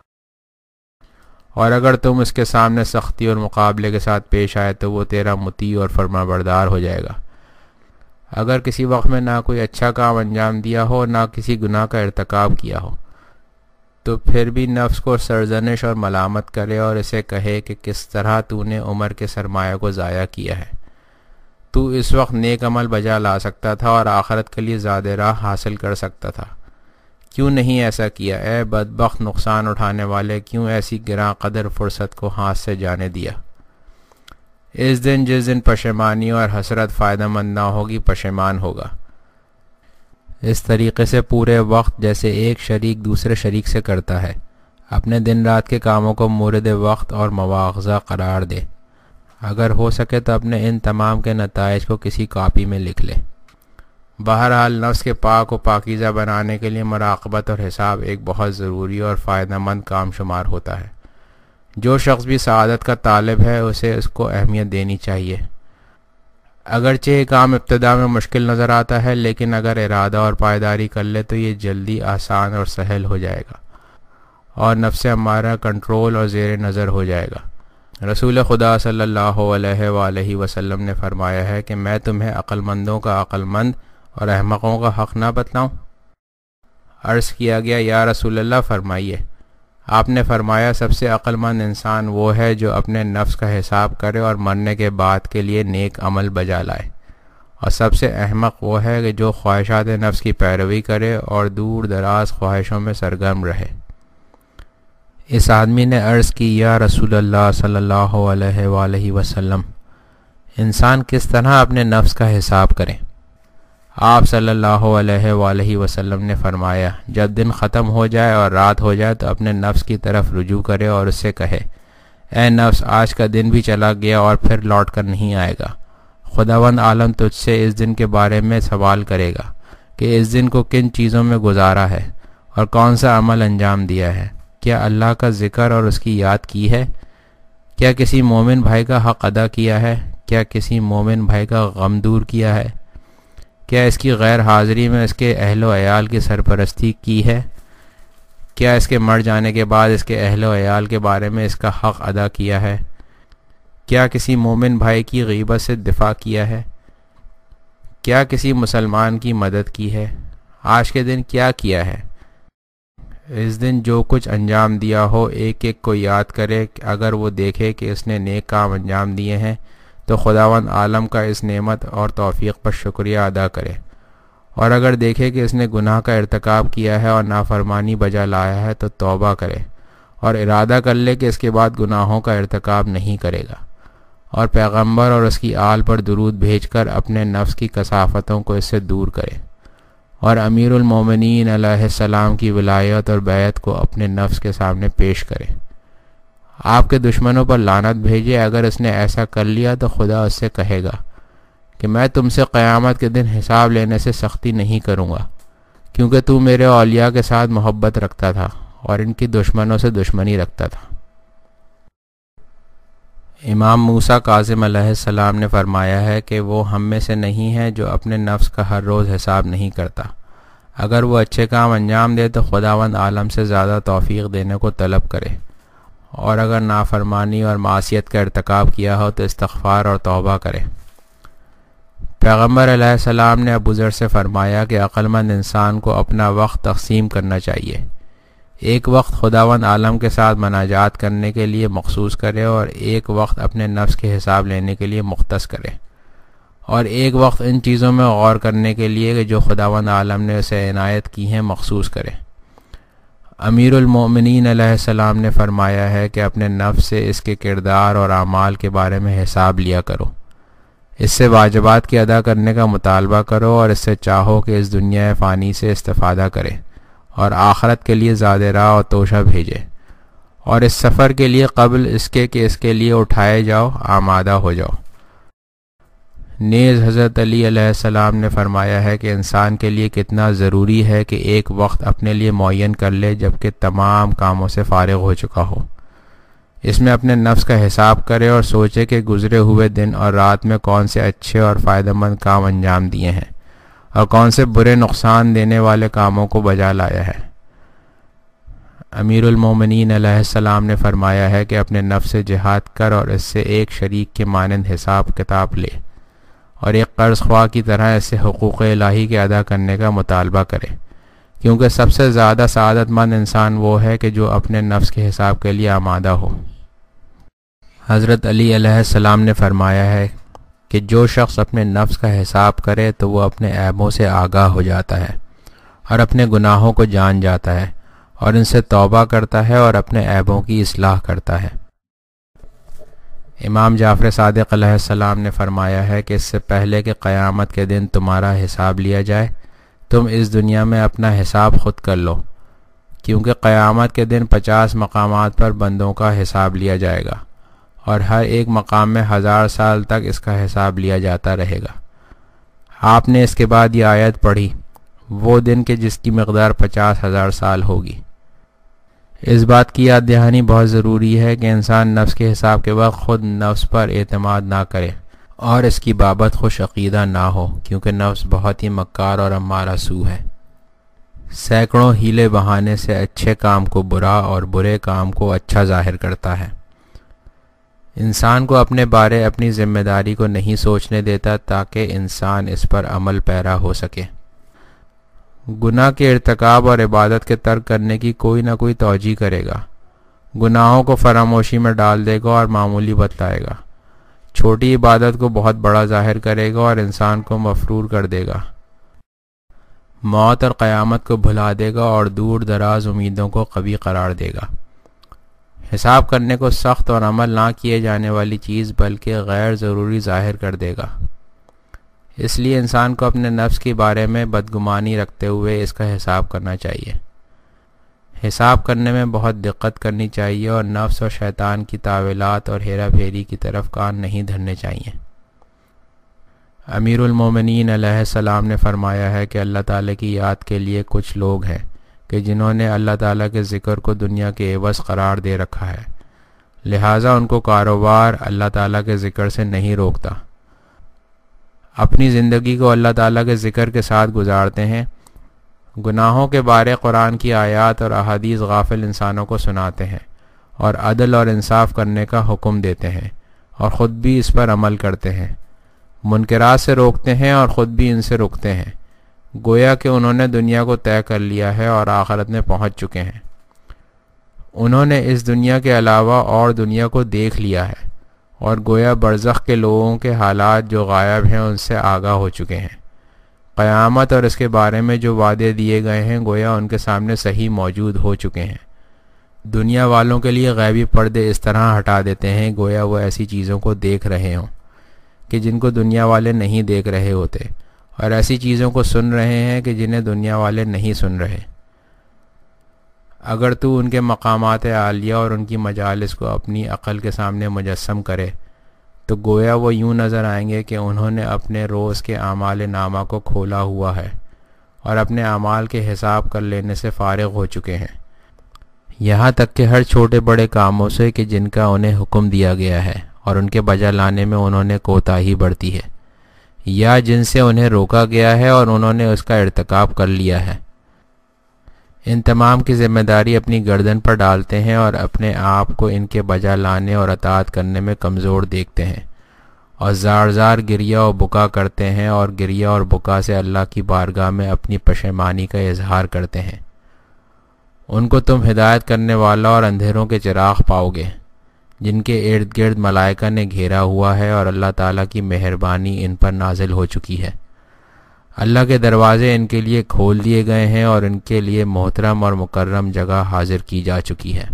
اور اگر تم اس کے سامنے سختی اور مقابلے کے ساتھ پیش آئے تو وہ تیرا مطیع اور فرما بردار ہو جائے گا۔ اگر کسی وقت میں نہ کوئی اچھا کام انجام دیا ہو، نہ کسی گناہ کا ارتکاب کیا ہو، تو پھر بھی نفس کو سرزنش اور ملامت کرے اور اسے کہے کہ کس طرح تو نے عمر کے سرمایہ کو ضائع کیا ہے، تو اس وقت نیک عمل بجا لا سکتا تھا اور آخرت کے لیے زیادہ راہ حاصل کر سکتا تھا، کیوں نہیں ایسا کیا؟ اے بدبخت نقصان اٹھانے والے، کیوں ایسی گراں قدر فرصت کو ہاتھ سے جانے دیا؟ اس دن جس دن پشیمانی اور حسرت فائدہ مند نہ ہوگی، پشیمان ہوگا۔ اس طریقے سے پورے وقت جیسے ایک شریک دوسرے شریک سے کرتا ہے، اپنے دن رات کے کاموں کو مورد وقت اور مواخذہ قرار دے۔ اگر ہو سکے تو اپنے ان تمام کے نتائج کو کسی کاپی میں لکھ لے۔ بہرحال نفس کے پاک و پاکیزہ بنانے کے لیے مراقبت اور حساب ایک بہت ضروری اور فائدہ مند کام شمار ہوتا ہے۔ جو شخص بھی سعادت کا طالب ہے اسے اس کو اہمیت دینی چاہیے۔ اگرچہ یہ کام ابتدا میں مشکل نظر آتا ہے، لیکن اگر ارادہ اور پائیداری کر لے تو یہ جلدی آسان اور سہل ہو جائے گا اور نفس امارہ کنٹرول اور زیر نظر ہو جائے گا۔ رسول خدا صلی اللہ علیہ وآلہ وسلم نے فرمایا ہے کہ میں تمہیں عقل مندوں کا عقل مند اور احمقوں کا حق نہ بتلاؤں؟ عرض کیا گیا یا رسول اللہ فرمائیے۔ آپ نے فرمایا سب سے عقل مند انسان وہ ہے جو اپنے نفس کا حساب کرے اور مرنے کے بعد کے لیے نیک عمل بجا لائے، اور سب سے احمق وہ ہے کہ جو خواہشات نفس کی پیروی کرے اور دور دراز خواہشوں میں سرگرم رہے۔ اس آدمی نے عرض کی یا رسول اللہ صلی اللہ علیہ وآلہ وسلم، انسان کس طرح اپنے نفس کا حساب کرے؟ آپ صلی اللہ علیہ وآلہ وسلم نے فرمایا جب دن ختم ہو جائے اور رات ہو جائے تو اپنے نفس کی طرف رجوع کرے اور اس سے کہے اے نفس، آج کا دن بھی چلا گیا اور پھر لوٹ کر نہیں آئے گا۔ خداوند عالم تجھ سے اس دن کے بارے میں سوال کرے گا کہ اس دن کو کن چیزوں میں گزارا ہے اور کون سا عمل انجام دیا ہے۔ کیا اللہ کا ذکر اور اس کی یاد کی ہے؟ کیا کسی مومن بھائی کا حق ادا کیا ہے؟ کیا کسی مومن بھائی کا غم دور کیا ہے؟ کیا اس کی غیر حاضری میں اس کے اہل و عیال کی سرپرستی کی ہے؟ کیا اس کے مر جانے کے بعد اس کے اہل و عیال کے بارے میں اس کا حق ادا کیا ہے؟ کیا کسی مومن بھائی کی غیبت سے دفاع کیا ہے؟ کیا کسی مسلمان کی مدد کی ہے؟ آج کے دن کیا کیا ہے؟ اس دن جو کچھ انجام دیا ہو ایک ایک کو یاد کرے، اگر وہ دیکھے کہ اس نے نیک کام انجام دیے ہیں تو خداوند عالم کا اس نعمت اور توفیق پر شکریہ ادا کرے، اور اگر دیکھے کہ اس نے گناہ کا ارتکاب کیا ہے اور نافرمانی بجا لایا ہے تو توبہ کرے اور ارادہ کر لے کہ اس کے بعد گناہوں کا ارتکاب نہیں کرے گا، اور پیغمبر اور اس کی آل پر درود بھیج کر اپنے نفس کی کثافتوں کو اس سے دور کرے، اور امیر المومنین علیہ السلام کی ولایت اور بیعت کو اپنے نفس کے سامنے پیش کرے۔ آپ کے دشمنوں پر لعنت بھیجے، اگر اس نے ایسا کر لیا تو خدا اس سے کہے گا کہ میں تم سے قیامت کے دن حساب لینے سے سختی نہیں کروں گا، کیونکہ تو میرے اولیاء کے ساتھ محبت رکھتا تھا اور ان کی دشمنوں سے دشمنی رکھتا تھا۔ امام موسیٰ کاظم علیہ السلام نے فرمایا ہے کہ وہ ہم میں سے نہیں ہے جو اپنے نفس کا ہر روز حساب نہیں کرتا۔ اگر وہ اچھے کام انجام دے تو خداوند عالم سے زیادہ توفیق دینے کو طلب کرے، اور اگر نافرمانی اور معصیت کا ارتکاب کیا ہو تو استغفار اور توبہ کرے۔ پیغمبر علیہ السلام نے ابو ذر سے فرمایا کہ عقل مند انسان کو اپنا وقت تقسیم کرنا چاہیے، ایک وقت خداوند عالم کے ساتھ مناجات کرنے کے لیے مخصوص کرے اور ایک وقت اپنے نفس کے حساب لینے کے لیے مختص کرے، اور ایک وقت ان چیزوں میں غور کرنے کے لیے کہ جو خداوند عالم نے اسے عنایت کی ہیں مخصوص کرے۔ امیر المومنین علیہ السلام نے فرمایا ہے کہ اپنے نفس سے اس کے کردار اور اعمال کے بارے میں حساب لیا کرو، اس سے واجبات کی ادا کرنے کا مطالبہ کرو اور اس سے چاہو کہ اس دنیا فانی سے استفادہ کرے اور آخرت کے لیے زاد راہ اور توشہ بھیجے، اور اس سفر کے لیے قبل اس کے کہ اس کے لیے اٹھائے جاؤ آمادہ ہو جاؤ۔ نیز حضرت علی علیہ السلام نے فرمایا ہے کہ انسان کے لیے کتنا ضروری ہے کہ ایک وقت اپنے لیے معین کر لے جبکہ تمام کاموں سے فارغ ہو چکا ہو، اس میں اپنے نفس کا حساب کرے اور سوچے کہ گزرے ہوئے دن اور رات میں کون سے اچھے اور فائدہ مند کام انجام دیے ہیں اور کون سے برے نقصان دینے والے کاموں کو بجا لایا ہے۔ امیر المومنین علیہ السلام نے فرمایا ہے کہ اپنے نفس سے جہاد کر اور اس سے ایک شریک کے مانند حساب کتاب لے اور ایک قرض خواہ کی طرح اس سے حقوق الہی کے ادا کرنے کا مطالبہ کرے، کیونکہ سب سے زیادہ سعادت مند انسان وہ ہے کہ جو اپنے نفس کے حساب کے لیے آمادہ ہو۔ حضرت علی علیہ السلام نے فرمایا ہے کہ جو شخص اپنے نفس کا حساب کرے تو وہ اپنے عیبوں سے آگاہ ہو جاتا ہے اور اپنے گناہوں کو جان جاتا ہے اور ان سے توبہ کرتا ہے اور اپنے عیبوں کی اصلاح کرتا ہے۔ امام جعفر صادق علیہ السلام نے فرمایا ہے کہ اس سے پہلے کہ قیامت کے دن تمہارا حساب لیا جائے تم اس دنیا میں اپنا حساب خود کر لو، کیونکہ قیامت کے دن پچاس مقامات پر بندوں کا حساب لیا جائے گا اور ہر ایک مقام میں ہزار سال تک اس کا حساب لیا جاتا رہے گا۔ آپ نے اس کے بعد یہ آیت پڑھی، وہ دن کہ جس کی مقدار پچاس ہزار سال ہوگی۔ اس بات کی یاد دہانی بہت ضروری ہے کہ انسان نفس کے حساب کے وقت خود نفس پر اعتماد نہ کرے اور اس کی بابت خوش عقیدہ نہ ہو، کیونکہ نفس بہت ہی مکار اور امارہ سو ہے۔ سینکڑوں ہیلے بہانے سے اچھے کام کو برا اور برے کام کو اچھا ظاہر کرتا ہے۔ انسان کو اپنے بارے اپنی ذمہ داری کو نہیں سوچنے دیتا تاکہ انسان اس پر عمل پیرا ہو سکے۔ گناہ کے ارتکاب اور عبادت کے ترک کرنے کی کوئی نہ کوئی توجہ کرے گا، گناہوں کو فراموشی میں ڈال دے گا اور معمولی بتلائے گا، چھوٹی عبادت کو بہت بڑا ظاہر کرے گا اور انسان کو مفرور کر دے گا، موت اور قیامت کو بھلا دے گا اور دور دراز امیدوں کو قوی قرار دے گا۔ حساب کرنے کو سخت اور عمل نہ کیے جانے والی چیز بلکہ غیر ضروری ظاہر کر دے گا۔ اس لیے انسان کو اپنے نفس کے بارے میں بدگمانی رکھتے ہوئے اس کا حساب کرنا چاہیے۔ حساب کرنے میں بہت دقت کرنی چاہیے اور نفس اور شیطان کی تاویلات اور ہیرا پھیری کی طرف کان نہیں دھرنے چاہیے۔ امیر المومنین علیہ السلام نے فرمایا ہے کہ اللہ تعالیٰ کی یاد کے لیے کچھ لوگ ہیں کہ جنہوں نے اللہ تعالیٰ کے ذکر کو دنیا کے عوض قرار دے رکھا ہے، لہٰذا ان کو کاروبار اللہ تعالیٰ کے ذکر سے نہیں روکتا، اپنی زندگی کو اللہ تعالیٰ کے ذکر کے ساتھ گزارتے ہیں، گناہوں کے بارے قرآن کی آیات اور احادیث غافل انسانوں کو سناتے ہیں اور عدل اور انصاف کرنے کا حکم دیتے ہیں اور خود بھی اس پر عمل کرتے ہیں، منکرات سے روکتے ہیں اور خود بھی ان سے رکتے ہیں، گویا کہ انہوں نے دنیا کو طے کر لیا ہے اور آخرت میں پہنچ چکے ہیں۔ انہوں نے اس دنیا کے علاوہ اور دنیا کو دیکھ لیا ہے اور گویا برزخ کے لوگوں کے حالات جو غائب ہیں ان سے آگاہ ہو چکے ہیں۔ قیامت اور اس کے بارے میں جو وعدے دیے گئے ہیں گویا ان کے سامنے صحیح موجود ہو چکے ہیں۔ دنیا والوں کے لیے غیبی پردے اس طرح ہٹا دیتے ہیں گویا وہ ایسی چیزوں کو دیکھ رہے ہوں کہ جن کو دنیا والے نہیں دیکھ رہے ہوتے، اور ایسی چیزوں کو سن رہے ہیں کہ جنہیں دنیا والے نہیں سن رہے۔ اگر تو ان کے مقامات عالیہ اور ان کی مجالس کو اپنی عقل کے سامنے مجسم کرے تو گویا وہ یوں نظر آئیں گے کہ انہوں نے اپنے روز کے اعمال نامہ کو کھولا ہوا ہے اور اپنے اعمال کے حساب کر لینے سے فارغ ہو چکے ہیں، یہاں تک کہ ہر چھوٹے بڑے کاموں سے کہ جن کا انہیں حکم دیا گیا ہے اور ان کے بجا لانے میں انہوں نے کوتاہی برتی ہے، یا جن سے انہیں روکا گیا ہے اور انہوں نے اس کا ارتکاب کر لیا ہے۔ ان تمام کی ذمہ داری اپنی گردن پر ڈالتے ہیں اور اپنے آپ کو ان کے بجا لانے اور اطاعت کرنے میں کمزور دیکھتے ہیں اور زار زار گریہ و بکا کرتے ہیں اور گریہ اور بکا سے اللہ کی بارگاہ میں اپنی پشیمانی کا اظہار کرتے ہیں۔ ان کو تم ہدایت کرنے والا اور اندھیروں کے چراغ پاؤ گے جن کے ارد گرد ملائکہ نے گھیرا ہوا ہے اور اللہ تعالیٰ کی مہربانی ان پر نازل ہو چکی ہے۔ اللہ کے دروازے ان کے لیے کھول دیے گئے ہیں اور ان کے لیے محترم اور مکرم جگہ حاضر کی جا چکی ہے۔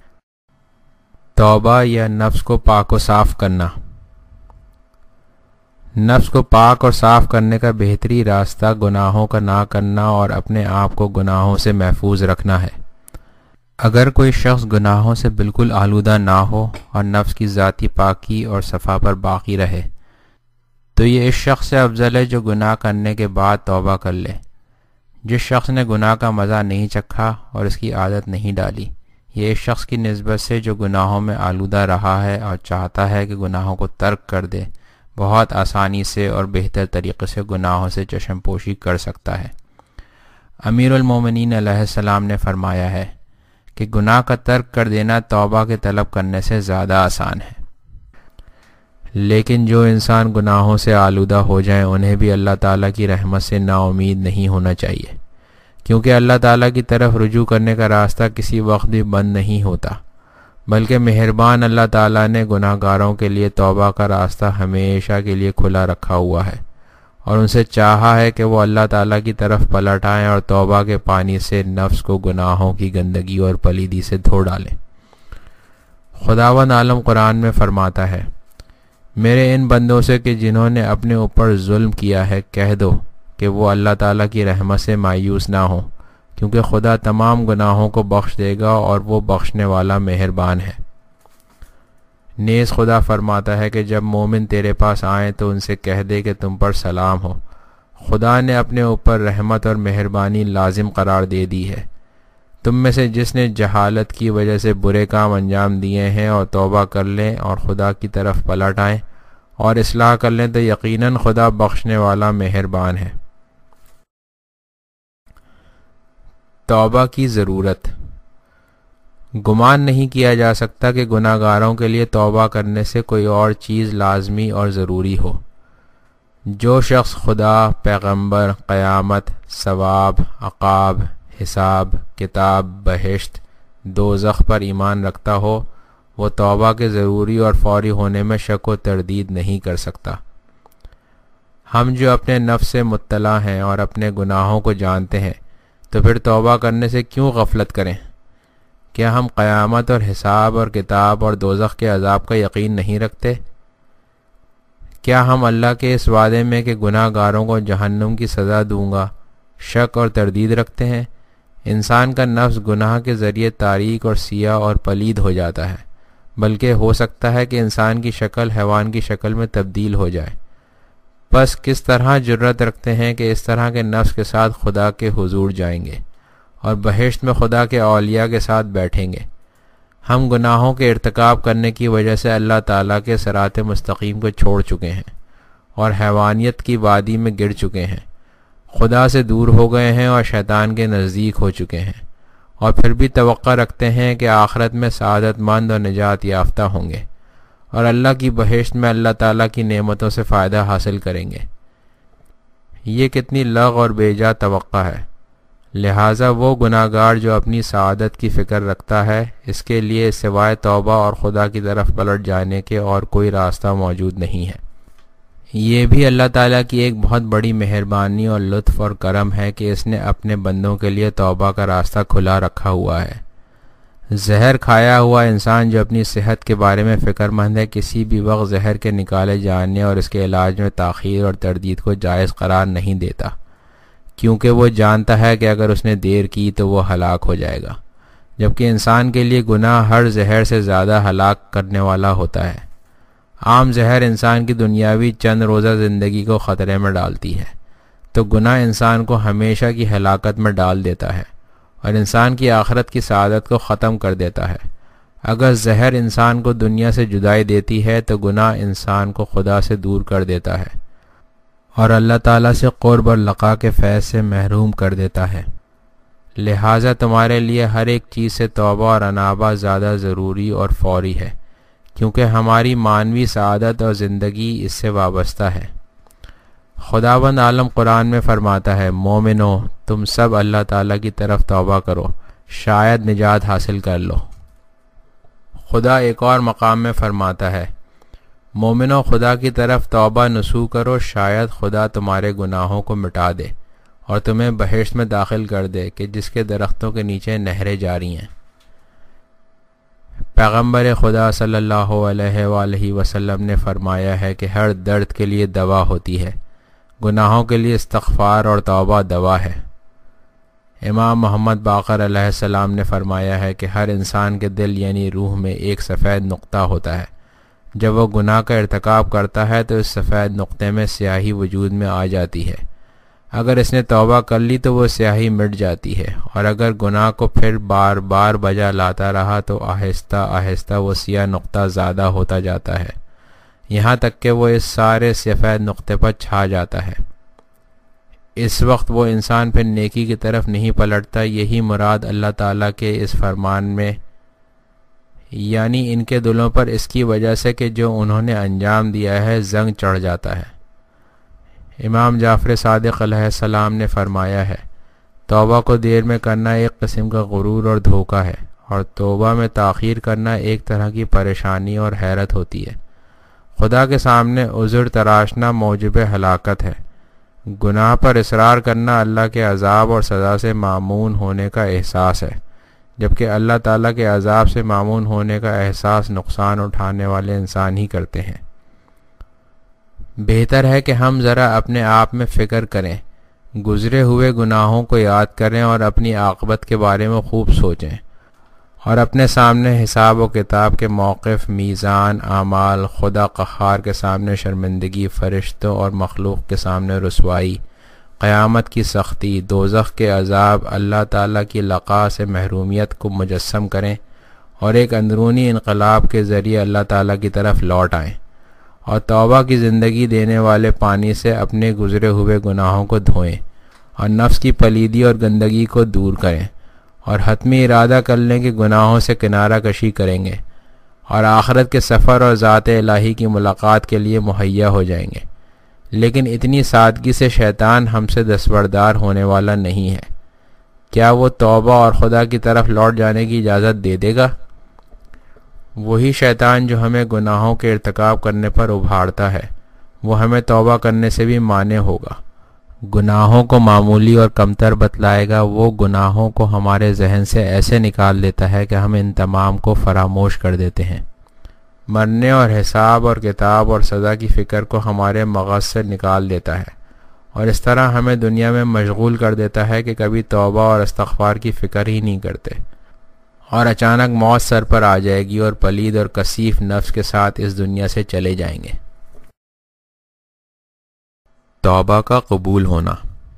توبہ یا نفس کو پاک و صاف کرنا۔ نفس کو پاک اور صاف کرنے کا بہتری راستہ گناہوں کا نہ کرنا اور اپنے آپ کو گناہوں سے محفوظ رکھنا ہے۔ اگر کوئی شخص گناہوں سے بالکل آلودہ نہ ہو اور نفس کی ذاتی پاکی اور صفا پر باقی رہے تو یہ اس شخص سے افضل ہے جو گناہ کرنے کے بعد توبہ کر لے۔ جس شخص نے گناہ کا مزہ نہیں چکھا اور اس کی عادت نہیں ڈالی، یہ اس شخص کی نسبت سے جو گناہوں میں آلودہ رہا ہے اور چاہتا ہے کہ گناہوں کو ترک کر دے، بہت آسانی سے اور بہتر طریقے سے گناہوں سے چشم پوشی کر سکتا ہے۔ امیر المومنین علیہ السلام نے فرمایا ہے کہ گناہ کا ترک کر دینا توبہ کے طلب کرنے سے زیادہ آسان ہے، لیکن جو انسان گناہوں سے آلودہ ہو جائیں انہیں بھی اللہ تعالیٰ کی رحمت سے نا امید نہیں ہونا چاہیے، کیونکہ اللہ تعالیٰ کی طرف رجوع کرنے کا راستہ کسی وقت بھی بند نہیں ہوتا، بلکہ مہربان اللہ تعالیٰ نے گناہ گاروں کے لیے توبہ کا راستہ ہمیشہ کے لیے کھلا رکھا ہوا ہے اور ان سے چاہا ہے کہ وہ اللہ تعالیٰ کی طرف پلٹ آئیں اور توبہ کے پانی سے نفس کو گناہوں کی گندگی اور پلیدی سے دھو ڈالیں۔ خداوند عالم قرآن میں فرماتا ہے، میرے ان بندوں سے کہ جنہوں نے اپنے اوپر ظلم کیا ہے کہہ دو کہ وہ اللہ تعالیٰ کی رحمت سے مایوس نہ ہوں، کیونکہ خدا تمام گناہوں کو بخش دے گا اور وہ بخشنے والا مہربان ہے۔ نیز خدا فرماتا ہے کہ جب مومن تیرے پاس آئیں تو ان سے کہہ دے کہ تم پر سلام ہو، خدا نے اپنے اوپر رحمت اور مہربانی لازم قرار دے دی ہے۔ تم میں سے جس نے جہالت کی وجہ سے برے کام انجام دیے ہیں اور توبہ کر لیں اور خدا کی طرف پلٹ آئیں اور اصلاح کر لیں تو یقیناً خدا بخشنے والا مہربان ہے۔ توبہ کی ضرورت۔ گمان نہیں کیا جا سکتا کہ گناہ گاروں کے لیے توبہ کرنے سے کوئی اور چیز لازمی اور ضروری ہو۔ جو شخص خدا، پیغمبر، قیامت، ثواب، عقاب، حساب، کتاب، بہشت، دوزخ پر ایمان رکھتا ہو، وہ توبہ کے ضروری اور فوری ہونے میں شک و تردید نہیں کر سکتا۔ ہم جو اپنے نفس سے مطلع ہیں اور اپنے گناہوں کو جانتے ہیں تو پھر توبہ کرنے سے کیوں غفلت کریں؟ کیا ہم قیامت اور حساب اور کتاب اور دوزخ کے عذاب کا یقین نہیں رکھتے؟ کیا ہم اللہ کے اس وعدے میں کہ گناہ گاروں کو جہنم کی سزا دوں گا شک اور تردید رکھتے ہیں؟ انسان کا نفس گناہ کے ذریعے تاریک اور سیاہ اور پلید ہو جاتا ہے، بلکہ ہو سکتا ہے کہ انسان کی شکل حیوان کی شکل میں تبدیل ہو جائے۔ بس کس طرح جرت رکھتے ہیں کہ اس طرح کے نفس کے ساتھ خدا کے حضور جائیں گے اور بہشت میں خدا کے اولیاء کے ساتھ بیٹھیں گے۔ ہم گناہوں کے ارتکاب کرنے کی وجہ سے اللہ تعالیٰ کے صراط مستقیم کو چھوڑ چکے ہیں اور حیوانیت کی وادی میں گر چکے ہیں، خدا سے دور ہو گئے ہیں اور شیطان کے نزدیک ہو چکے ہیں، اور پھر بھی توقع رکھتے ہیں کہ آخرت میں سعادت مند اور نجات یافتہ ہوں گے اور اللہ کی بہشت میں اللہ تعالیٰ کی نعمتوں سے فائدہ حاصل کریں گے۔ یہ کتنی لغ اور بے جا توقع ہے۔ لہٰذا وہ گناہ گار جو اپنی سعادت کی فکر رکھتا ہے، اس کے لیے سوائے توبہ اور خدا کی طرف پلٹ جانے کے اور کوئی راستہ موجود نہیں ہے۔ یہ بھی اللہ تعالیٰ کی ایک بہت بڑی مہربانی اور لطف اور کرم ہے کہ اس نے اپنے بندوں کے لیے توبہ کا راستہ کھلا رکھا ہوا ہے۔ زہر کھایا ہوا انسان جو اپنی صحت کے بارے میں فکر مند ہے، کسی بھی وقت زہر کے نکالے جانے اور اس کے علاج میں تاخیر اور تردید کو جائز قرار نہیں دیتا، کیونکہ وہ جانتا ہے کہ اگر اس نے دیر کی تو وہ ہلاک ہو جائے گا، جبکہ انسان کے لیے گناہ ہر زہر سے زیادہ ہلاک کرنے والا ہوتا ہے۔ عام زہر انسان کی دنیاوی چند روزہ زندگی کو خطرے میں ڈالتی ہے، تو گناہ انسان کو ہمیشہ کی ہلاکت میں ڈال دیتا ہے اور انسان کی آخرت کی سعادت کو ختم کر دیتا ہے۔ اگر زہر انسان کو دنیا سے جدائی دیتی ہے تو گناہ انسان کو خدا سے دور کر دیتا ہے اور اللہ تعالیٰ سے قرب اور لقا کے فیض سے محروم کر دیتا ہے۔ لہٰذا تمہارے لیے ہر ایک چیز سے توبہ اور انابہ زیادہ ضروری اور فوری ہے، کیونکہ ہماری معنوی سعادت اور زندگی اس سے وابستہ ہے۔ خداوند عالم قرآن میں فرماتا ہے، مومنو تم سب اللہ تعالیٰ کی طرف توبہ کرو، شاید نجات حاصل کر لو۔ خدا ایک اور مقام میں فرماتا ہے، مومنو خدا کی طرف توبہ نصوح کرو، شاید خدا تمہارے گناہوں کو مٹا دے اور تمہیں بہشت میں داخل کر دے کہ جس کے درختوں کے نیچے نہریں جاری ہیں۔ پیغمبر خدا صلی اللہ علیہ وآلہ وسلم نے فرمایا ہے کہ ہر درد کے لیے دوا ہوتی ہے، گناہوں کے لیے استغفار اور توبہ دوا ہے۔ امام محمد باقر علیہ السلام نے فرمایا ہے کہ ہر انسان کے دل یعنی روح میں ایک سفید نقطہ ہوتا ہے، جب وہ گناہ کا ارتکاب کرتا ہے تو اس سفید نقطے میں سیاہی وجود میں آ جاتی ہے۔ اگر اس نے توبہ کر لی تو وہ سیاہی مٹ جاتی ہے، اور اگر گناہ کو پھر بار بار بجا لاتا رہا تو آہستہ آہستہ وہ سیاہ نقطہ زیادہ ہوتا جاتا ہے، یہاں تک کہ وہ اس سارے سفید نقطے پر چھا جاتا ہے۔ اس وقت وہ انسان پھر نیکی کی طرف نہیں پلٹتا۔ یہی مراد اللہ تعالیٰ کے اس فرمان میں، یعنی ان کے دلوں پر اس کی وجہ سے کہ جو انہوں نے انجام دیا ہے زنگ چڑھ جاتا ہے۔ امام جعفر صادق علیہ السلام نے فرمایا ہے، توبہ کو دیر میں کرنا ایک قسم کا غرور اور دھوکہ ہے، اور توبہ میں تاخیر کرنا ایک طرح کی پریشانی اور حیرت ہوتی ہے۔ خدا کے سامنے عذر تراشنا موجب ہلاکت ہے۔ گناہ پر اصرار کرنا اللہ کے عذاب اور سزا سے مامون ہونے کا احساس ہے، جبکہ اللہ تعالیٰ کے عذاب سے مامون ہونے کا احساس نقصان اٹھانے والے انسان ہی کرتے ہیں۔ بہتر ہے کہ ہم ذرا اپنے آپ میں فکر کریں، گزرے ہوئے گناہوں کو یاد کریں اور اپنی عاقبت کے بارے میں خوب سوچیں، اور اپنے سامنے حساب و کتاب کے موقف، میزان، اعمال، خدا قہار کے سامنے شرمندگی، فرشتوں اور مخلوق کے سامنے رسوائی، قیامت کی سختی، دوزخ کے عذاب، اللہ تعالیٰ کی لقا سے محرومیت کو مجسم کریں، اور ایک اندرونی انقلاب کے ذریعے اللہ تعالیٰ کی طرف لوٹ آئیں، اور توبہ کی زندگی دینے والے پانی سے اپنے گزرے ہوئے گناہوں کو دھوئیں، اور نفس کی پلیدی اور گندگی کو دور کریں، اور حتمی ارادہ کر لیں کہ گناہوں سے کنارہ کشی کریں گے، اور آخرت کے سفر اور ذات الہی کی ملاقات کے لیے مہیا ہو جائیں گے۔ لیکن اتنی سادگی سے شیطان ہم سے دستبردار ہونے والا نہیں ہے۔ کیا وہ توبہ اور خدا کی طرف لوٹ جانے کی اجازت دے دے گا؟ وہی شیطان جو ہمیں گناہوں کے ارتکاب کرنے پر ابھارتا ہے، وہ ہمیں توبہ کرنے سے بھی مانع ہوگا، گناہوں کو معمولی اور کمتر بتلائے گا۔ وہ گناہوں کو ہمارے ذہن سے ایسے نکال دیتا ہے کہ ہم ان تمام کو فراموش کر دیتے ہیں۔ مرنے اور حساب اور کتاب اور سزا کی فکر کو ہمارے مغز سے نکال دیتا ہے، اور اس طرح ہمیں دنیا میں مشغول کر دیتا ہے کہ کبھی توبہ اور استغفار کی فکر ہی نہیں کرتے، اور اچانک موت سر پر آ جائے گی اور پلید اور کثیف نفس کے ساتھ اس دنیا سے چلے جائیں گے۔ توبہ کا قبول ہونا۔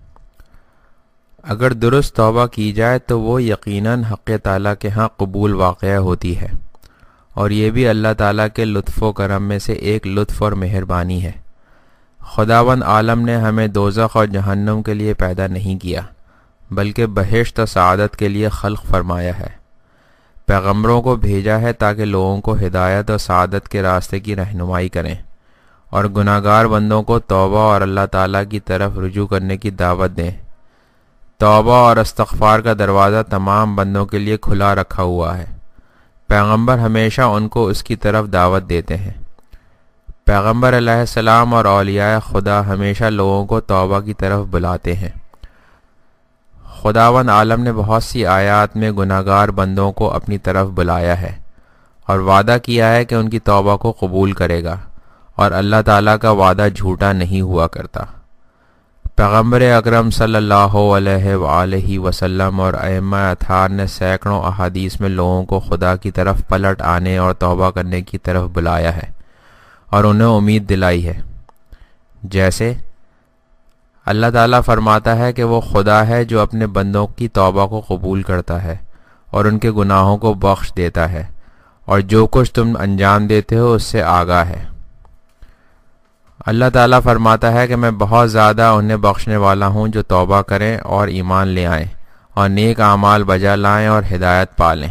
اگر درست توبہ کی جائے تو وہ یقیناً حق تعالیٰ کے ہاں قبول واقع ہوتی ہے، اور یہ بھی اللہ تعالیٰ کے لطف و کرم میں سے ایک لطف اور مہربانی ہے۔ خداوند عالم نے ہمیں دوزخ اور جہنم کے لیے پیدا نہیں کیا، بلکہ بہشت و سعادت کے لیے خلق فرمایا ہے۔ پیغمبروں کو بھیجا ہے تاکہ لوگوں کو ہدایت اور سعادت کے راستے کی رہنمائی کریں، اور گناہگار بندوں کو توبہ اور اللہ تعالیٰ کی طرف رجوع کرنے کی دعوت دیں۔ توبہ اور استغفار کا دروازہ تمام بندوں کے لیے کھلا رکھا ہوا ہے۔ پیغمبر ہمیشہ ان کو اس کی طرف دعوت دیتے ہیں۔ پیغمبر علیہ السلام اور اولیاء خدا ہمیشہ لوگوں کو توبہ کی طرف بلاتے ہیں۔ خداوند عالم نے بہت سی آیات میں گناہگار بندوں کو اپنی طرف بلایا ہے، اور وعدہ کیا ہے کہ ان کی توبہ کو قبول کرے گا، اور اللہ تعالیٰ کا وعدہ جھوٹا نہیں ہوا کرتا۔ پیغمبر اکرم صلی اللہ علیہ وآلہ وسلم اور ائمہ اطہار نے سینکڑوں احادیث میں لوگوں کو خدا کی طرف پلٹ آنے اور توبہ کرنے کی طرف بلایا ہے، اور انہیں امید دلائی ہے۔ جیسے اللہ تعالیٰ فرماتا ہے کہ وہ خدا ہے جو اپنے بندوں کی توبہ کو قبول کرتا ہے اور ان کے گناہوں کو بخش دیتا ہے، اور جو کچھ تم انجام دیتے ہو اس سے آگاہ ہے۔ اللہ تعالیٰ فرماتا ہے کہ میں بہت زیادہ انہیں بخشنے والا ہوں جو توبہ کریں اور ایمان لے آئیں اور نیک اعمال بجا لائیں اور ہدایت پالیں۔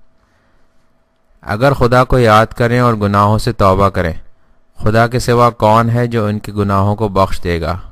اگر خدا کو یاد کریں اور گناہوں سے توبہ کریں، خدا کے سوا کون ہے جو ان کے گناہوں کو بخش دے گا؟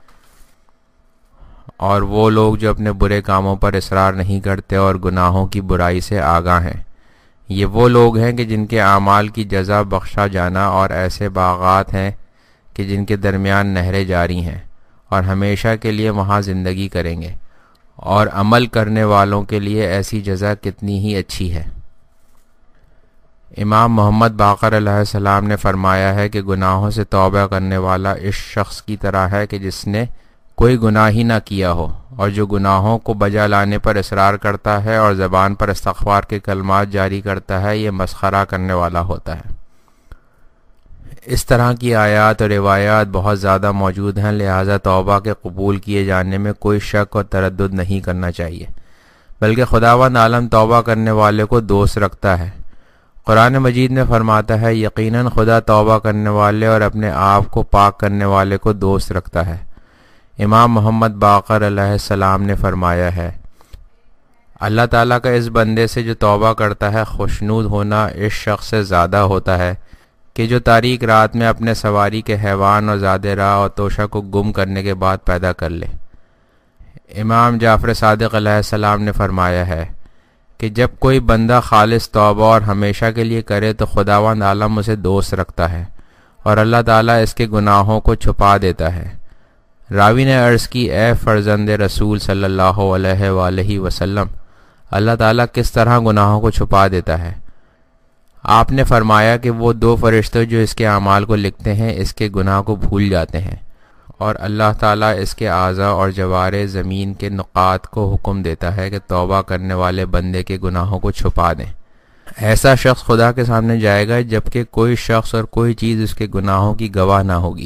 اور وہ لوگ جو اپنے برے کاموں پر اصرار نہیں کرتے اور گناہوں کی برائی سے آگاہ ہیں، یہ وہ لوگ ہیں کہ جن کے اعمال کی جزا بخشا جانا اور ایسے باغات ہیں کہ جن کے درمیان نہریں جاری ہیں، اور ہمیشہ کے لیے وہاں زندگی کریں گے، اور عمل کرنے والوں کے لیے ایسی جزا کتنی ہی اچھی ہے۔ امام محمد باقر علیہ السلام نے فرمایا ہے کہ گناہوں سے توبہ کرنے والا اس شخص کی طرح ہے کہ جس نے کوئی گناہ ہی نہ کیا ہو، اور جو گناہوں کو بجا لانے پر اصرار کرتا ہے اور زبان پر استغفار کے کلمات جاری کرتا ہے، یہ مسخرہ کرنے والا ہوتا ہے۔ اس طرح کی آیات اور روایات بہت زیادہ موجود ہیں، لہٰذا توبہ کے قبول کیے جانے میں کوئی شک اور تردد نہیں کرنا چاہیے، بلکہ خداوند عالم توبہ کرنے والے کو دوست رکھتا ہے۔ قرآن مجید میں فرماتا ہے، یقیناً خدا توبہ کرنے والے اور اپنے آپ کو پاک کرنے والے کو دوست رکھتا ہے۔ امام محمد باقر علیہ السلام نے فرمایا ہے، اللہ تعالیٰ کا اس بندے سے جو توبہ کرتا ہے خوشنود ہونا اس شخص سے زیادہ ہوتا ہے کہ جو تاریک رات میں اپنے سواری کے حیوان اور زیادہ راہ اور توشہ کو گم کرنے کے بعد پیدا کر لے۔ امام جعفر صادق علیہ السلام نے فرمایا ہے کہ جب کوئی بندہ خالص توبہ اور ہمیشہ کے لیے کرے تو خداوند عالم اسے دوست رکھتا ہے اور اللہ تعالیٰ اس کے گناہوں کو چھپا دیتا ہے۔ راوی نے عرض کی، اے فرزند رسول صلی اللہ علیہ وآلہ وسلم، اللہ تعالیٰ کس طرح گناہوں کو چھپا دیتا ہے؟ آپ نے فرمایا کہ وہ دو فرشتے جو اس کے اعمال کو لکھتے ہیں اس کے گناہ کو بھول جاتے ہیں، اور اللہ تعالیٰ اس کے اعضاء اور جوارے زمین کے نقاط کو حکم دیتا ہے کہ توبہ کرنے والے بندے کے گناہوں کو چھپا دیں۔ ایسا شخص خدا کے سامنے جائے گا جبکہ کوئی شخص اور کوئی چیز اس کے گناہوں کی گواہ نہ ہوگی۔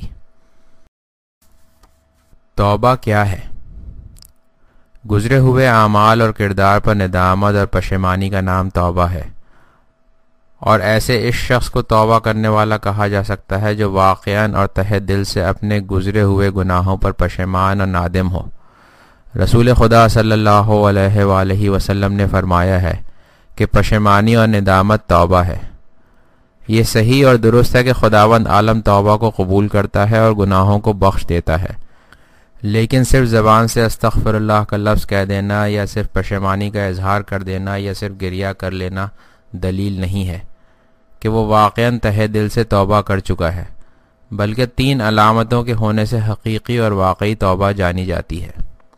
توبہ کیا ہے؟ گزرے ہوئے اعمال اور کردار پر ندامت اور پشیمانی کا نام توبہ ہے، اور ایسے اس شخص کو توبہ کرنے والا کہا جا سکتا ہے جو واقعاً اور تہ دل سے اپنے گزرے ہوئے گناہوں پر پشیمان اور نادم ہو۔ رسول خدا صلی اللہ علیہ وآلہ وسلم نے فرمایا ہے کہ پشیمانی اور ندامت توبہ ہے۔ یہ صحیح اور درست ہے کہ خداوند عالم توبہ کو قبول کرتا ہے اور گناہوں کو بخش دیتا ہے، لیکن صرف زبان سے استغفر اللہ کا لفظ کہہ دینا یا صرف پشیمانی کا اظہار کر دینا یا صرف گریہ کر لینا دلیل نہیں ہے کہ وہ واقعاً تہ دل سے توبہ کر چکا ہے، بلکہ تین علامتوں کے ہونے سے حقیقی اور واقعی توبہ جانی جاتی ہے۔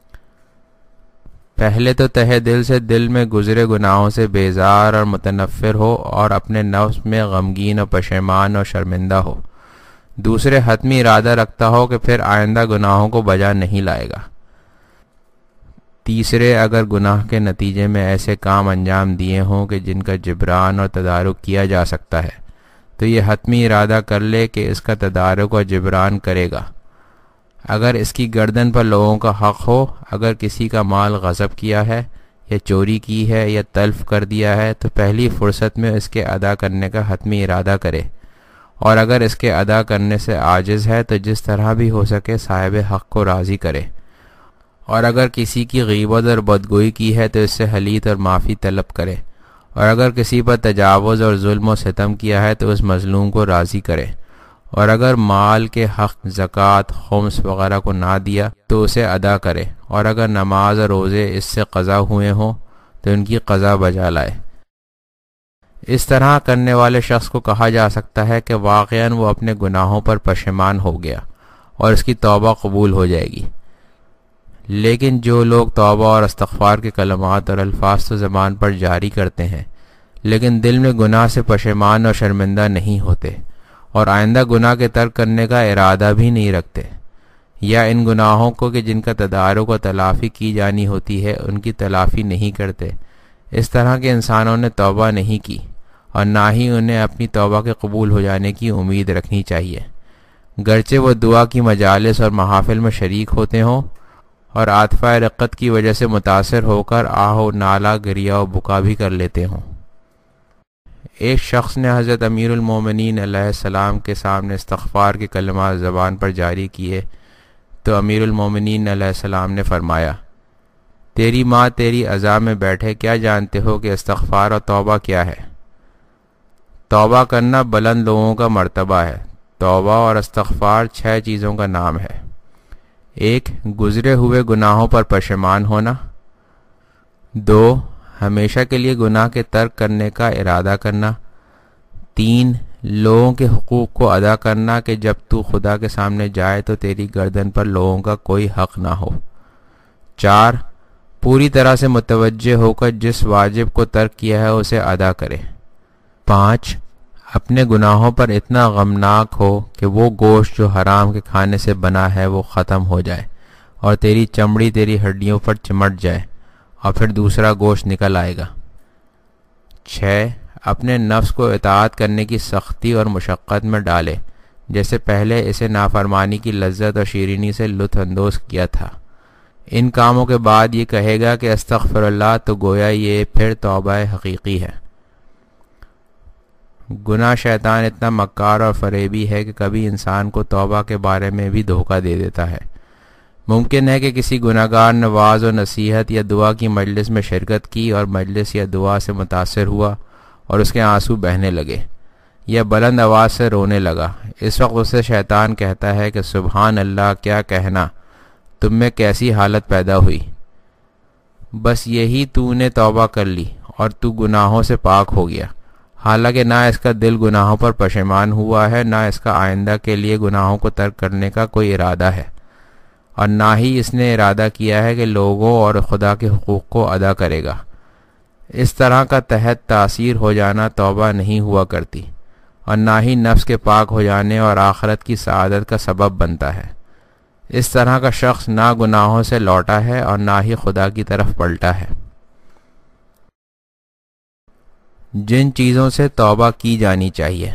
پہلے تو تہ دل سے دل میں گزرے گناہوں سے بیزار اور متنفر ہو اور اپنے نفس میں غمگین اور پشیمان اور شرمندہ ہو۔ دوسرے، حتمی ارادہ رکھتا ہو کہ پھر آئندہ گناہوں کو بجا نہیں لائے گا۔ تیسرے، اگر گناہ کے نتیجے میں ایسے کام انجام دیے ہوں کہ جن کا جبران اور تدارک کیا جا سکتا ہے تو یہ حتمی ارادہ کر لے کہ اس کا تدارک اور جبران کرے گا۔ اگر اس کی گردن پر لوگوں کا حق ہو، اگر کسی کا مال غصب کیا ہے یا چوری کی ہے یا تلف کر دیا ہے تو پہلی فرصت میں اس کے ادا کرنے کا حتمی ارادہ کرے، اور اگر اس کے ادا کرنے سے عاجز ہے تو جس طرح بھی ہو سکے صاحب حق کو راضی کرے، اور اگر کسی کی غیبت اور بدگوئی کی ہے تو اس سے حلیت اور معافی طلب کرے، اور اگر کسی پر تجاوز اور ظلم و ستم کیا ہے تو اس مظلوم کو راضی کرے، اور اگر مال کے حق زکوٰۃ، خمس وغیرہ کو نہ دیا تو اسے ادا کرے، اور اگر نماز اور روزے اس سے قضا ہوئے ہوں تو ان کی قضا بجا لائے۔ اس طرح کرنے والے شخص کو کہا جا سکتا ہے کہ واقعاً وہ اپنے گناہوں پر پشیمان ہو گیا اور اس کی توبہ قبول ہو جائے گی۔ لیکن جو لوگ توبہ اور استغفار کے کلمات اور الفاظ تو زبان پر جاری کرتے ہیں لیکن دل میں گناہ سے پشیمان اور شرمندہ نہیں ہوتے اور آئندہ گناہ کے ترک کرنے کا ارادہ بھی نہیں رکھتے، یا ان گناہوں کو کہ جن کا تدارک و تلافی کی جانی ہوتی ہے ان کی تلافی نہیں کرتے، اس طرح کے انسانوں نے توبہ نہیں کی اور نہ ہی انہیں اپنی توبہ کے قبول ہو جانے کی امید رکھنی چاہیے، گرچہ وہ دعا کی مجالس اور محافل میں شریک ہوتے ہوں اور عاطفہ رقت کی وجہ سے متاثر ہو کر آہ و نالہ، گریہ و بکا بھی کر لیتے ہوں۔ ایک شخص نے حضرت امیر المومنین علیہ السلام کے سامنے استغفار کے کلمات زبان پر جاری کیے تو امیر المومنین علیہ السلام نے فرمایا، تیری ماں تیری عزا میں بیٹھے، کیا جانتے ہو کہ استغفار اور توبہ کیا ہے؟ توبہ کرنا بلند لوگوں کا مرتبہ ہے۔ توبہ اور استغفار چھ چیزوں کا نام ہے۔ ایک، گزرے ہوئے گناہوں پر پشیمان ہونا۔ دو، ہمیشہ کے لیے گناہ کے ترک کرنے کا ارادہ کرنا۔ تین، لوگوں کے حقوق کو ادا کرنا کہ جب تو خدا کے سامنے جائے تو تیری گردن پر لوگوں کا کوئی حق نہ ہو۔ چار، پوری طرح سے متوجہ ہو کر جس واجب کو ترک کیا ہے اسے ادا کرے۔ پانچ، اپنے گناہوں پر اتنا غمناک ہو کہ وہ گوشت جو حرام کے کھانے سے بنا ہے وہ ختم ہو جائے اور تیری چمڑی تیری ہڈیوں پر چمٹ جائے اور پھر دوسرا گوشت نکل آئے گا۔ چھ، اپنے نفس کو اطاعت کرنے کی سختی اور مشقت میں ڈالے، جیسے پہلے اسے نافرمانی کی لذت اور شیرینی سے لطف اندوز کیا تھا۔ ان کاموں کے بعد یہ کہے گا کہ استغفر اللہ، تو گویا یہ پھر توبہ حقیقی ہے۔ گناہ شیطان اتنا مکار اور فریبی ہے کہ کبھی انسان کو توبہ کے بارے میں بھی دھوکہ دے دیتا ہے۔ ممکن ہے کہ کسی گناہ گار نے واعظ و نصیحت یا دعا کی مجلس میں شرکت کی اور مجلس یا دعا سے متاثر ہوا اور اس کے آنسو بہنے لگے یا بلند آواز سے رونے لگا۔ اس وقت اسے شیطان کہتا ہے کہ سبحان اللہ، کیا کہنا، تم میں کیسی حالت پیدا ہوئی، بس یہی تو نے توبہ کر لی اور تو گناہوں سے پاک ہو گیا۔ حالانکہ نہ اس کا دل گناہوں پر پشیمان ہوا ہے، نہ اس کا آئندہ کے لیے گناہوں کو ترک کرنے کا کوئی ارادہ ہے، اور نہ ہی اس نے ارادہ کیا ہے کہ لوگوں اور خدا کے حقوق کو ادا کرے گا۔ اس طرح کا تحت تاثیر ہو جانا توبہ نہیں ہوا کرتی، اور نہ ہی نفس کے پاک ہو جانے اور آخرت کی سعادت کا سبب بنتا ہے۔ اس طرح کا شخص نہ گناہوں سے لوٹا ہے اور نہ ہی خدا کی طرف پلٹا ہے۔ جن چیزوں سے توبہ کی جانی چاہیے۔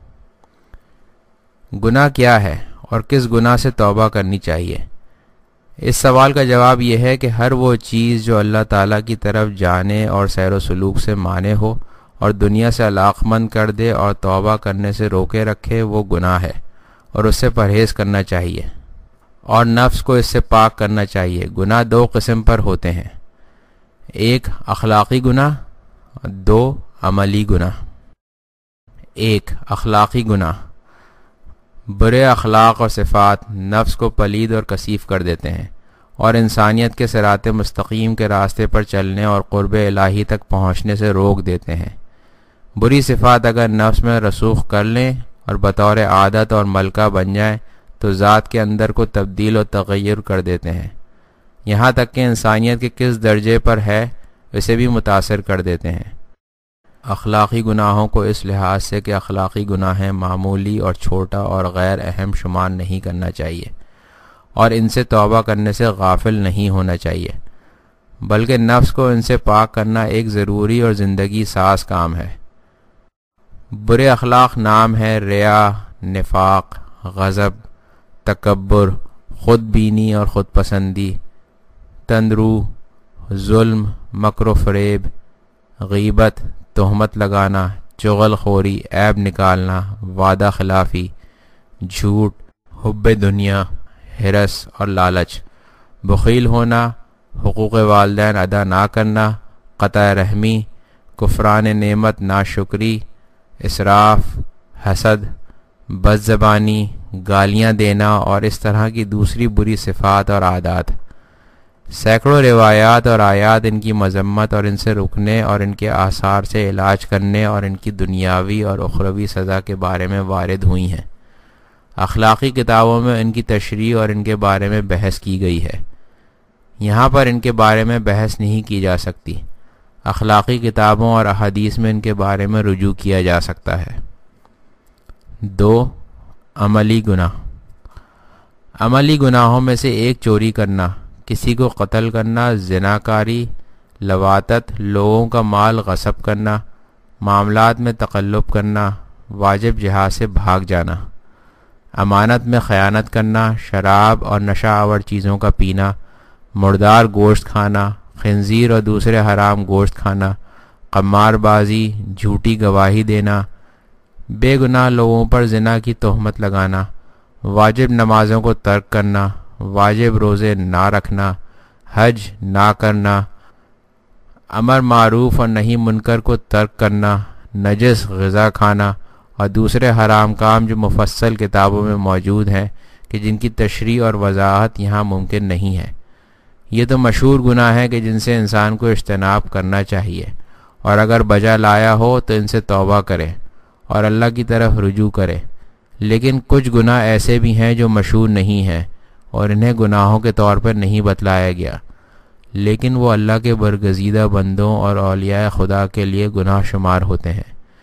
گناہ کیا ہے اور کس گناہ سے توبہ کرنی چاہیے؟ اس سوال کا جواب یہ ہے کہ ہر وہ چیز جو اللہ تعالیٰ کی طرف جانے اور سیر و سلوک سے مانے ہو اور دنیا سے علاقمند کر دے اور توبہ کرنے سے روکے رکھے، وہ گناہ ہے اور اس سے پرہیز کرنا چاہیے اور نفس کو اس سے پاک کرنا چاہیے۔ گناہ دو قسم پر ہوتے ہیں، ایک اخلاقی گناہ، دو عملی گناہ۔ ایک اخلاقی گناہ، برے اخلاق اور صفات نفس کو پلید اور کثیف کر دیتے ہیں اور انسانیت کے صراط مستقیم کے راستے پر چلنے اور قرب الہی تک پہنچنے سے روک دیتے ہیں۔ بری صفات اگر نفس میں رسوخ کر لیں اور بطور عادت اور ملکہ بن جائیں تو ذات کے اندر کو تبدیل و تغیر کر دیتے ہیں، یہاں تک کہ انسانیت کے کس درجے پر ہے اسے بھی متاثر کر دیتے ہیں۔ اخلاقی گناہوں کو اس لحاظ سے کہ اخلاقی گناہیں معمولی اور چھوٹا اور غیر اہم شمار نہیں کرنا چاہیے اور ان سے توبہ کرنے سے غافل نہیں ہونا چاہیے، بلکہ نفس کو ان سے پاک کرنا ایک ضروری اور زندگی ساز کام ہے۔ برے اخلاق نام ہے ریا، نفاق، غضب، تکبر، خود بینی اور خود پسندی، تندرو، ظلم، مکر و فریب، غیبت، تہمت لگانا، چغل خوری، عیب نکالنا، وعدہ خلافی، جھوٹ، حب دنیا، ہرس اور لالچ، بخیل ہونا، حقوق والدین ادا نہ کرنا، قطع رحمی، کفران نعمت، ناشکری، اسراف، حسد، بد زبانی، گالیاں دینا اور اس طرح کی دوسری بری صفات اور عادات۔ سینکڑوں روایات اور آیات ان کی مذمت اور ان سے رکنے اور ان کے آثار سے علاج کرنے اور ان کی دنیاوی اور اخروی سزا کے بارے میں وارد ہوئی ہیں۔ اخلاقی کتابوں میں ان کی تشریح اور ان کے بارے میں بحث کی گئی ہے، یہاں پر ان کے بارے میں بحث نہیں کی جا سکتی۔ اخلاقی کتابوں اور احادیث میں ان کے بارے میں رجوع کیا جا سکتا ہے۔ دو عملی گناہ۔ عملی گناہوں میں سے ایک چوری کرنا، کسی کو قتل کرنا، زناکاری، لواطت، لوگوں کا مال غصب کرنا، معاملات میں تقلب کرنا، واجب جہاد سے بھاگ جانا، امانت میں خیانت کرنا، شراب اور نشہ آور چیزوں کا پینا، مردار گوشت کھانا، خنزیر اور دوسرے حرام گوشت کھانا، قمار بازی، جھوٹی گواہی دینا، بے گناہ لوگوں پر زنا کی تہمت لگانا، واجب نمازوں کو ترک کرنا، واجب روزے نہ رکھنا، حج نہ کرنا، امر معروف اور نہی منکر کو ترک کرنا، نجس غذا کھانا اور دوسرے حرام کام جو مفصل کتابوں میں موجود ہیں کہ جن کی تشریح اور وضاحت یہاں ممکن نہیں ہے۔ یہ تو مشہور گناہ ہیں کہ جن سے انسان کو اجتناب کرنا چاہیے، اور اگر بجا لایا ہو تو ان سے توبہ کرے اور اللہ کی طرف رجوع کرے۔ لیکن کچھ گناہ ایسے بھی ہیں جو مشہور نہیں ہیں اور انہیں گناہوں کے طور پر نہیں بتلایا گیا، لیکن وہ اللہ کے برگزیدہ بندوں اور اولیاء خدا کے لیے گناہ شمار ہوتے ہیں،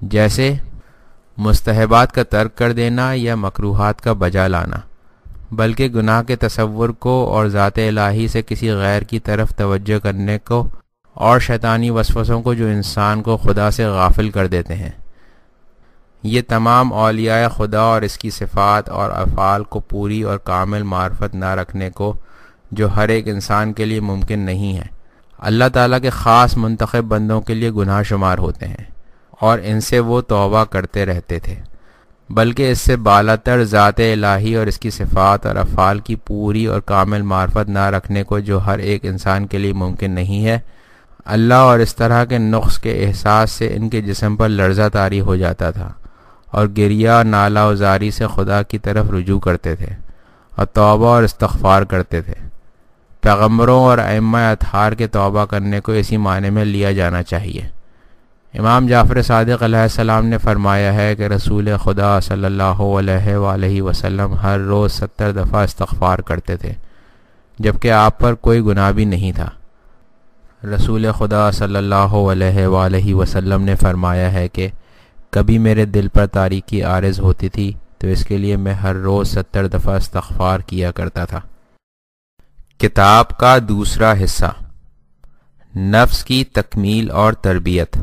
جیسے مستحبات کا ترک کر دینا یا مکروہات کا بجا لانا، بلکہ گناہ کے تصور کو اور ذات الہی سے کسی غیر کی طرف توجہ کرنے کو اور شیطانی وسوسوں کو جو انسان کو خدا سے غافل کر دیتے ہیں۔ یہ تمام اولیاء خدا اور اس کی صفات اور افعال کو پوری اور کامل معرفت نہ رکھنے کو، جو ہر ایک انسان کے لیے ممکن نہیں ہے، اللہ تعالیٰ کے خاص منتخب بندوں کے لیے گناہ شمار ہوتے ہیں، اور ان سے وہ توبہ کرتے رہتے تھے، بلکہ اس سے بالاتر ذات الہی اور اس کی صفات اور افعال کی پوری اور کامل معرفت نہ رکھنے کو، جو ہر ایک انسان کے لیے ممکن نہیں ہے، اللہ اور اس طرح کے نقص کے احساس سے ان کے جسم پر لرزہ طاری ہو جاتا تھا، اور گریہ نالہ و زاری سے خدا کی طرف رجوع کرتے تھے اور توبہ اور استغفار کرتے تھے۔ پیغمبروں اور ائمہ اطہار کے توبہ کرنے کو اسی معنی میں لیا جانا چاہیے۔ امام جعفر صادق علیہ السلام نے فرمایا ہے کہ رسول خدا صلی اللہ علیہ وآلہ وسلم ہر روز ستر دفعہ استغفار کرتے تھے، جبکہ آپ پر کوئی گناہ بھی نہیں تھا۔ رسول خدا صلی اللہ علیہ وآلہ وسلم نے فرمایا ہے کہ کبھی میرے دل پر تاریکی عارض ہوتی تھی تو اس کے لیے میں ہر روز ستر دفعہ استغفار کیا کرتا تھا۔ کتاب کا دوسرا حصہ، نفس کی تکمیل اور تربیت۔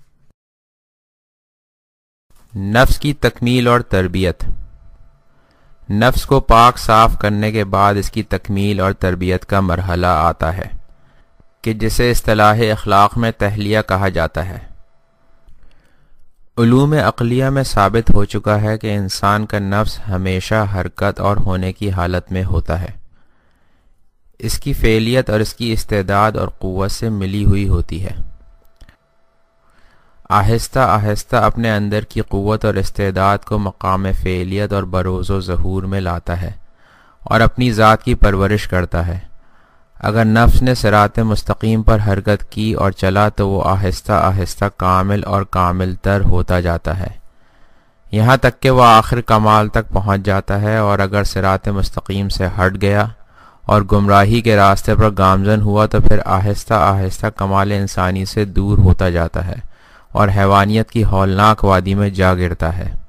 نفس کی تکمیل اور تربیت۔ نفس کو پاک صاف کرنے کے بعد اس کی تکمیل اور تربیت کا مرحلہ آتا ہے کہ جسے اصطلاح اخلاق میں تحلیہ کہا جاتا ہے۔ علوم عقلیہ میں ثابت ہو چکا ہے کہ انسان کا نفس ہمیشہ حرکت اور ہونے کی حالت میں ہوتا ہے۔ اس کی فعلیت اور اس کی استعداد اور قوت سے ملی ہوئی ہوتی ہے۔ آہستہ آہستہ اپنے اندر کی قوت اور استعداد کو مقام فعلیت اور بروز و ظہور میں لاتا ہے اور اپنی ذات کی پرورش کرتا ہے۔ اگر نفس نے صراط مستقیم پر حرکت کی اور چلا تو وہ آہستہ آہستہ کامل اور کامل تر ہوتا جاتا ہے، یہاں تک کہ وہ آخر کمال تک پہنچ جاتا ہے، اور اگر صراط مستقیم سے ہٹ گیا اور گمراہی کے راستے پر گامزن ہوا تو پھر آہستہ آہستہ کمال انسانی سے دور ہوتا جاتا ہے اور حیوانیت کی ہولناک وادی میں جا گرتا ہے۔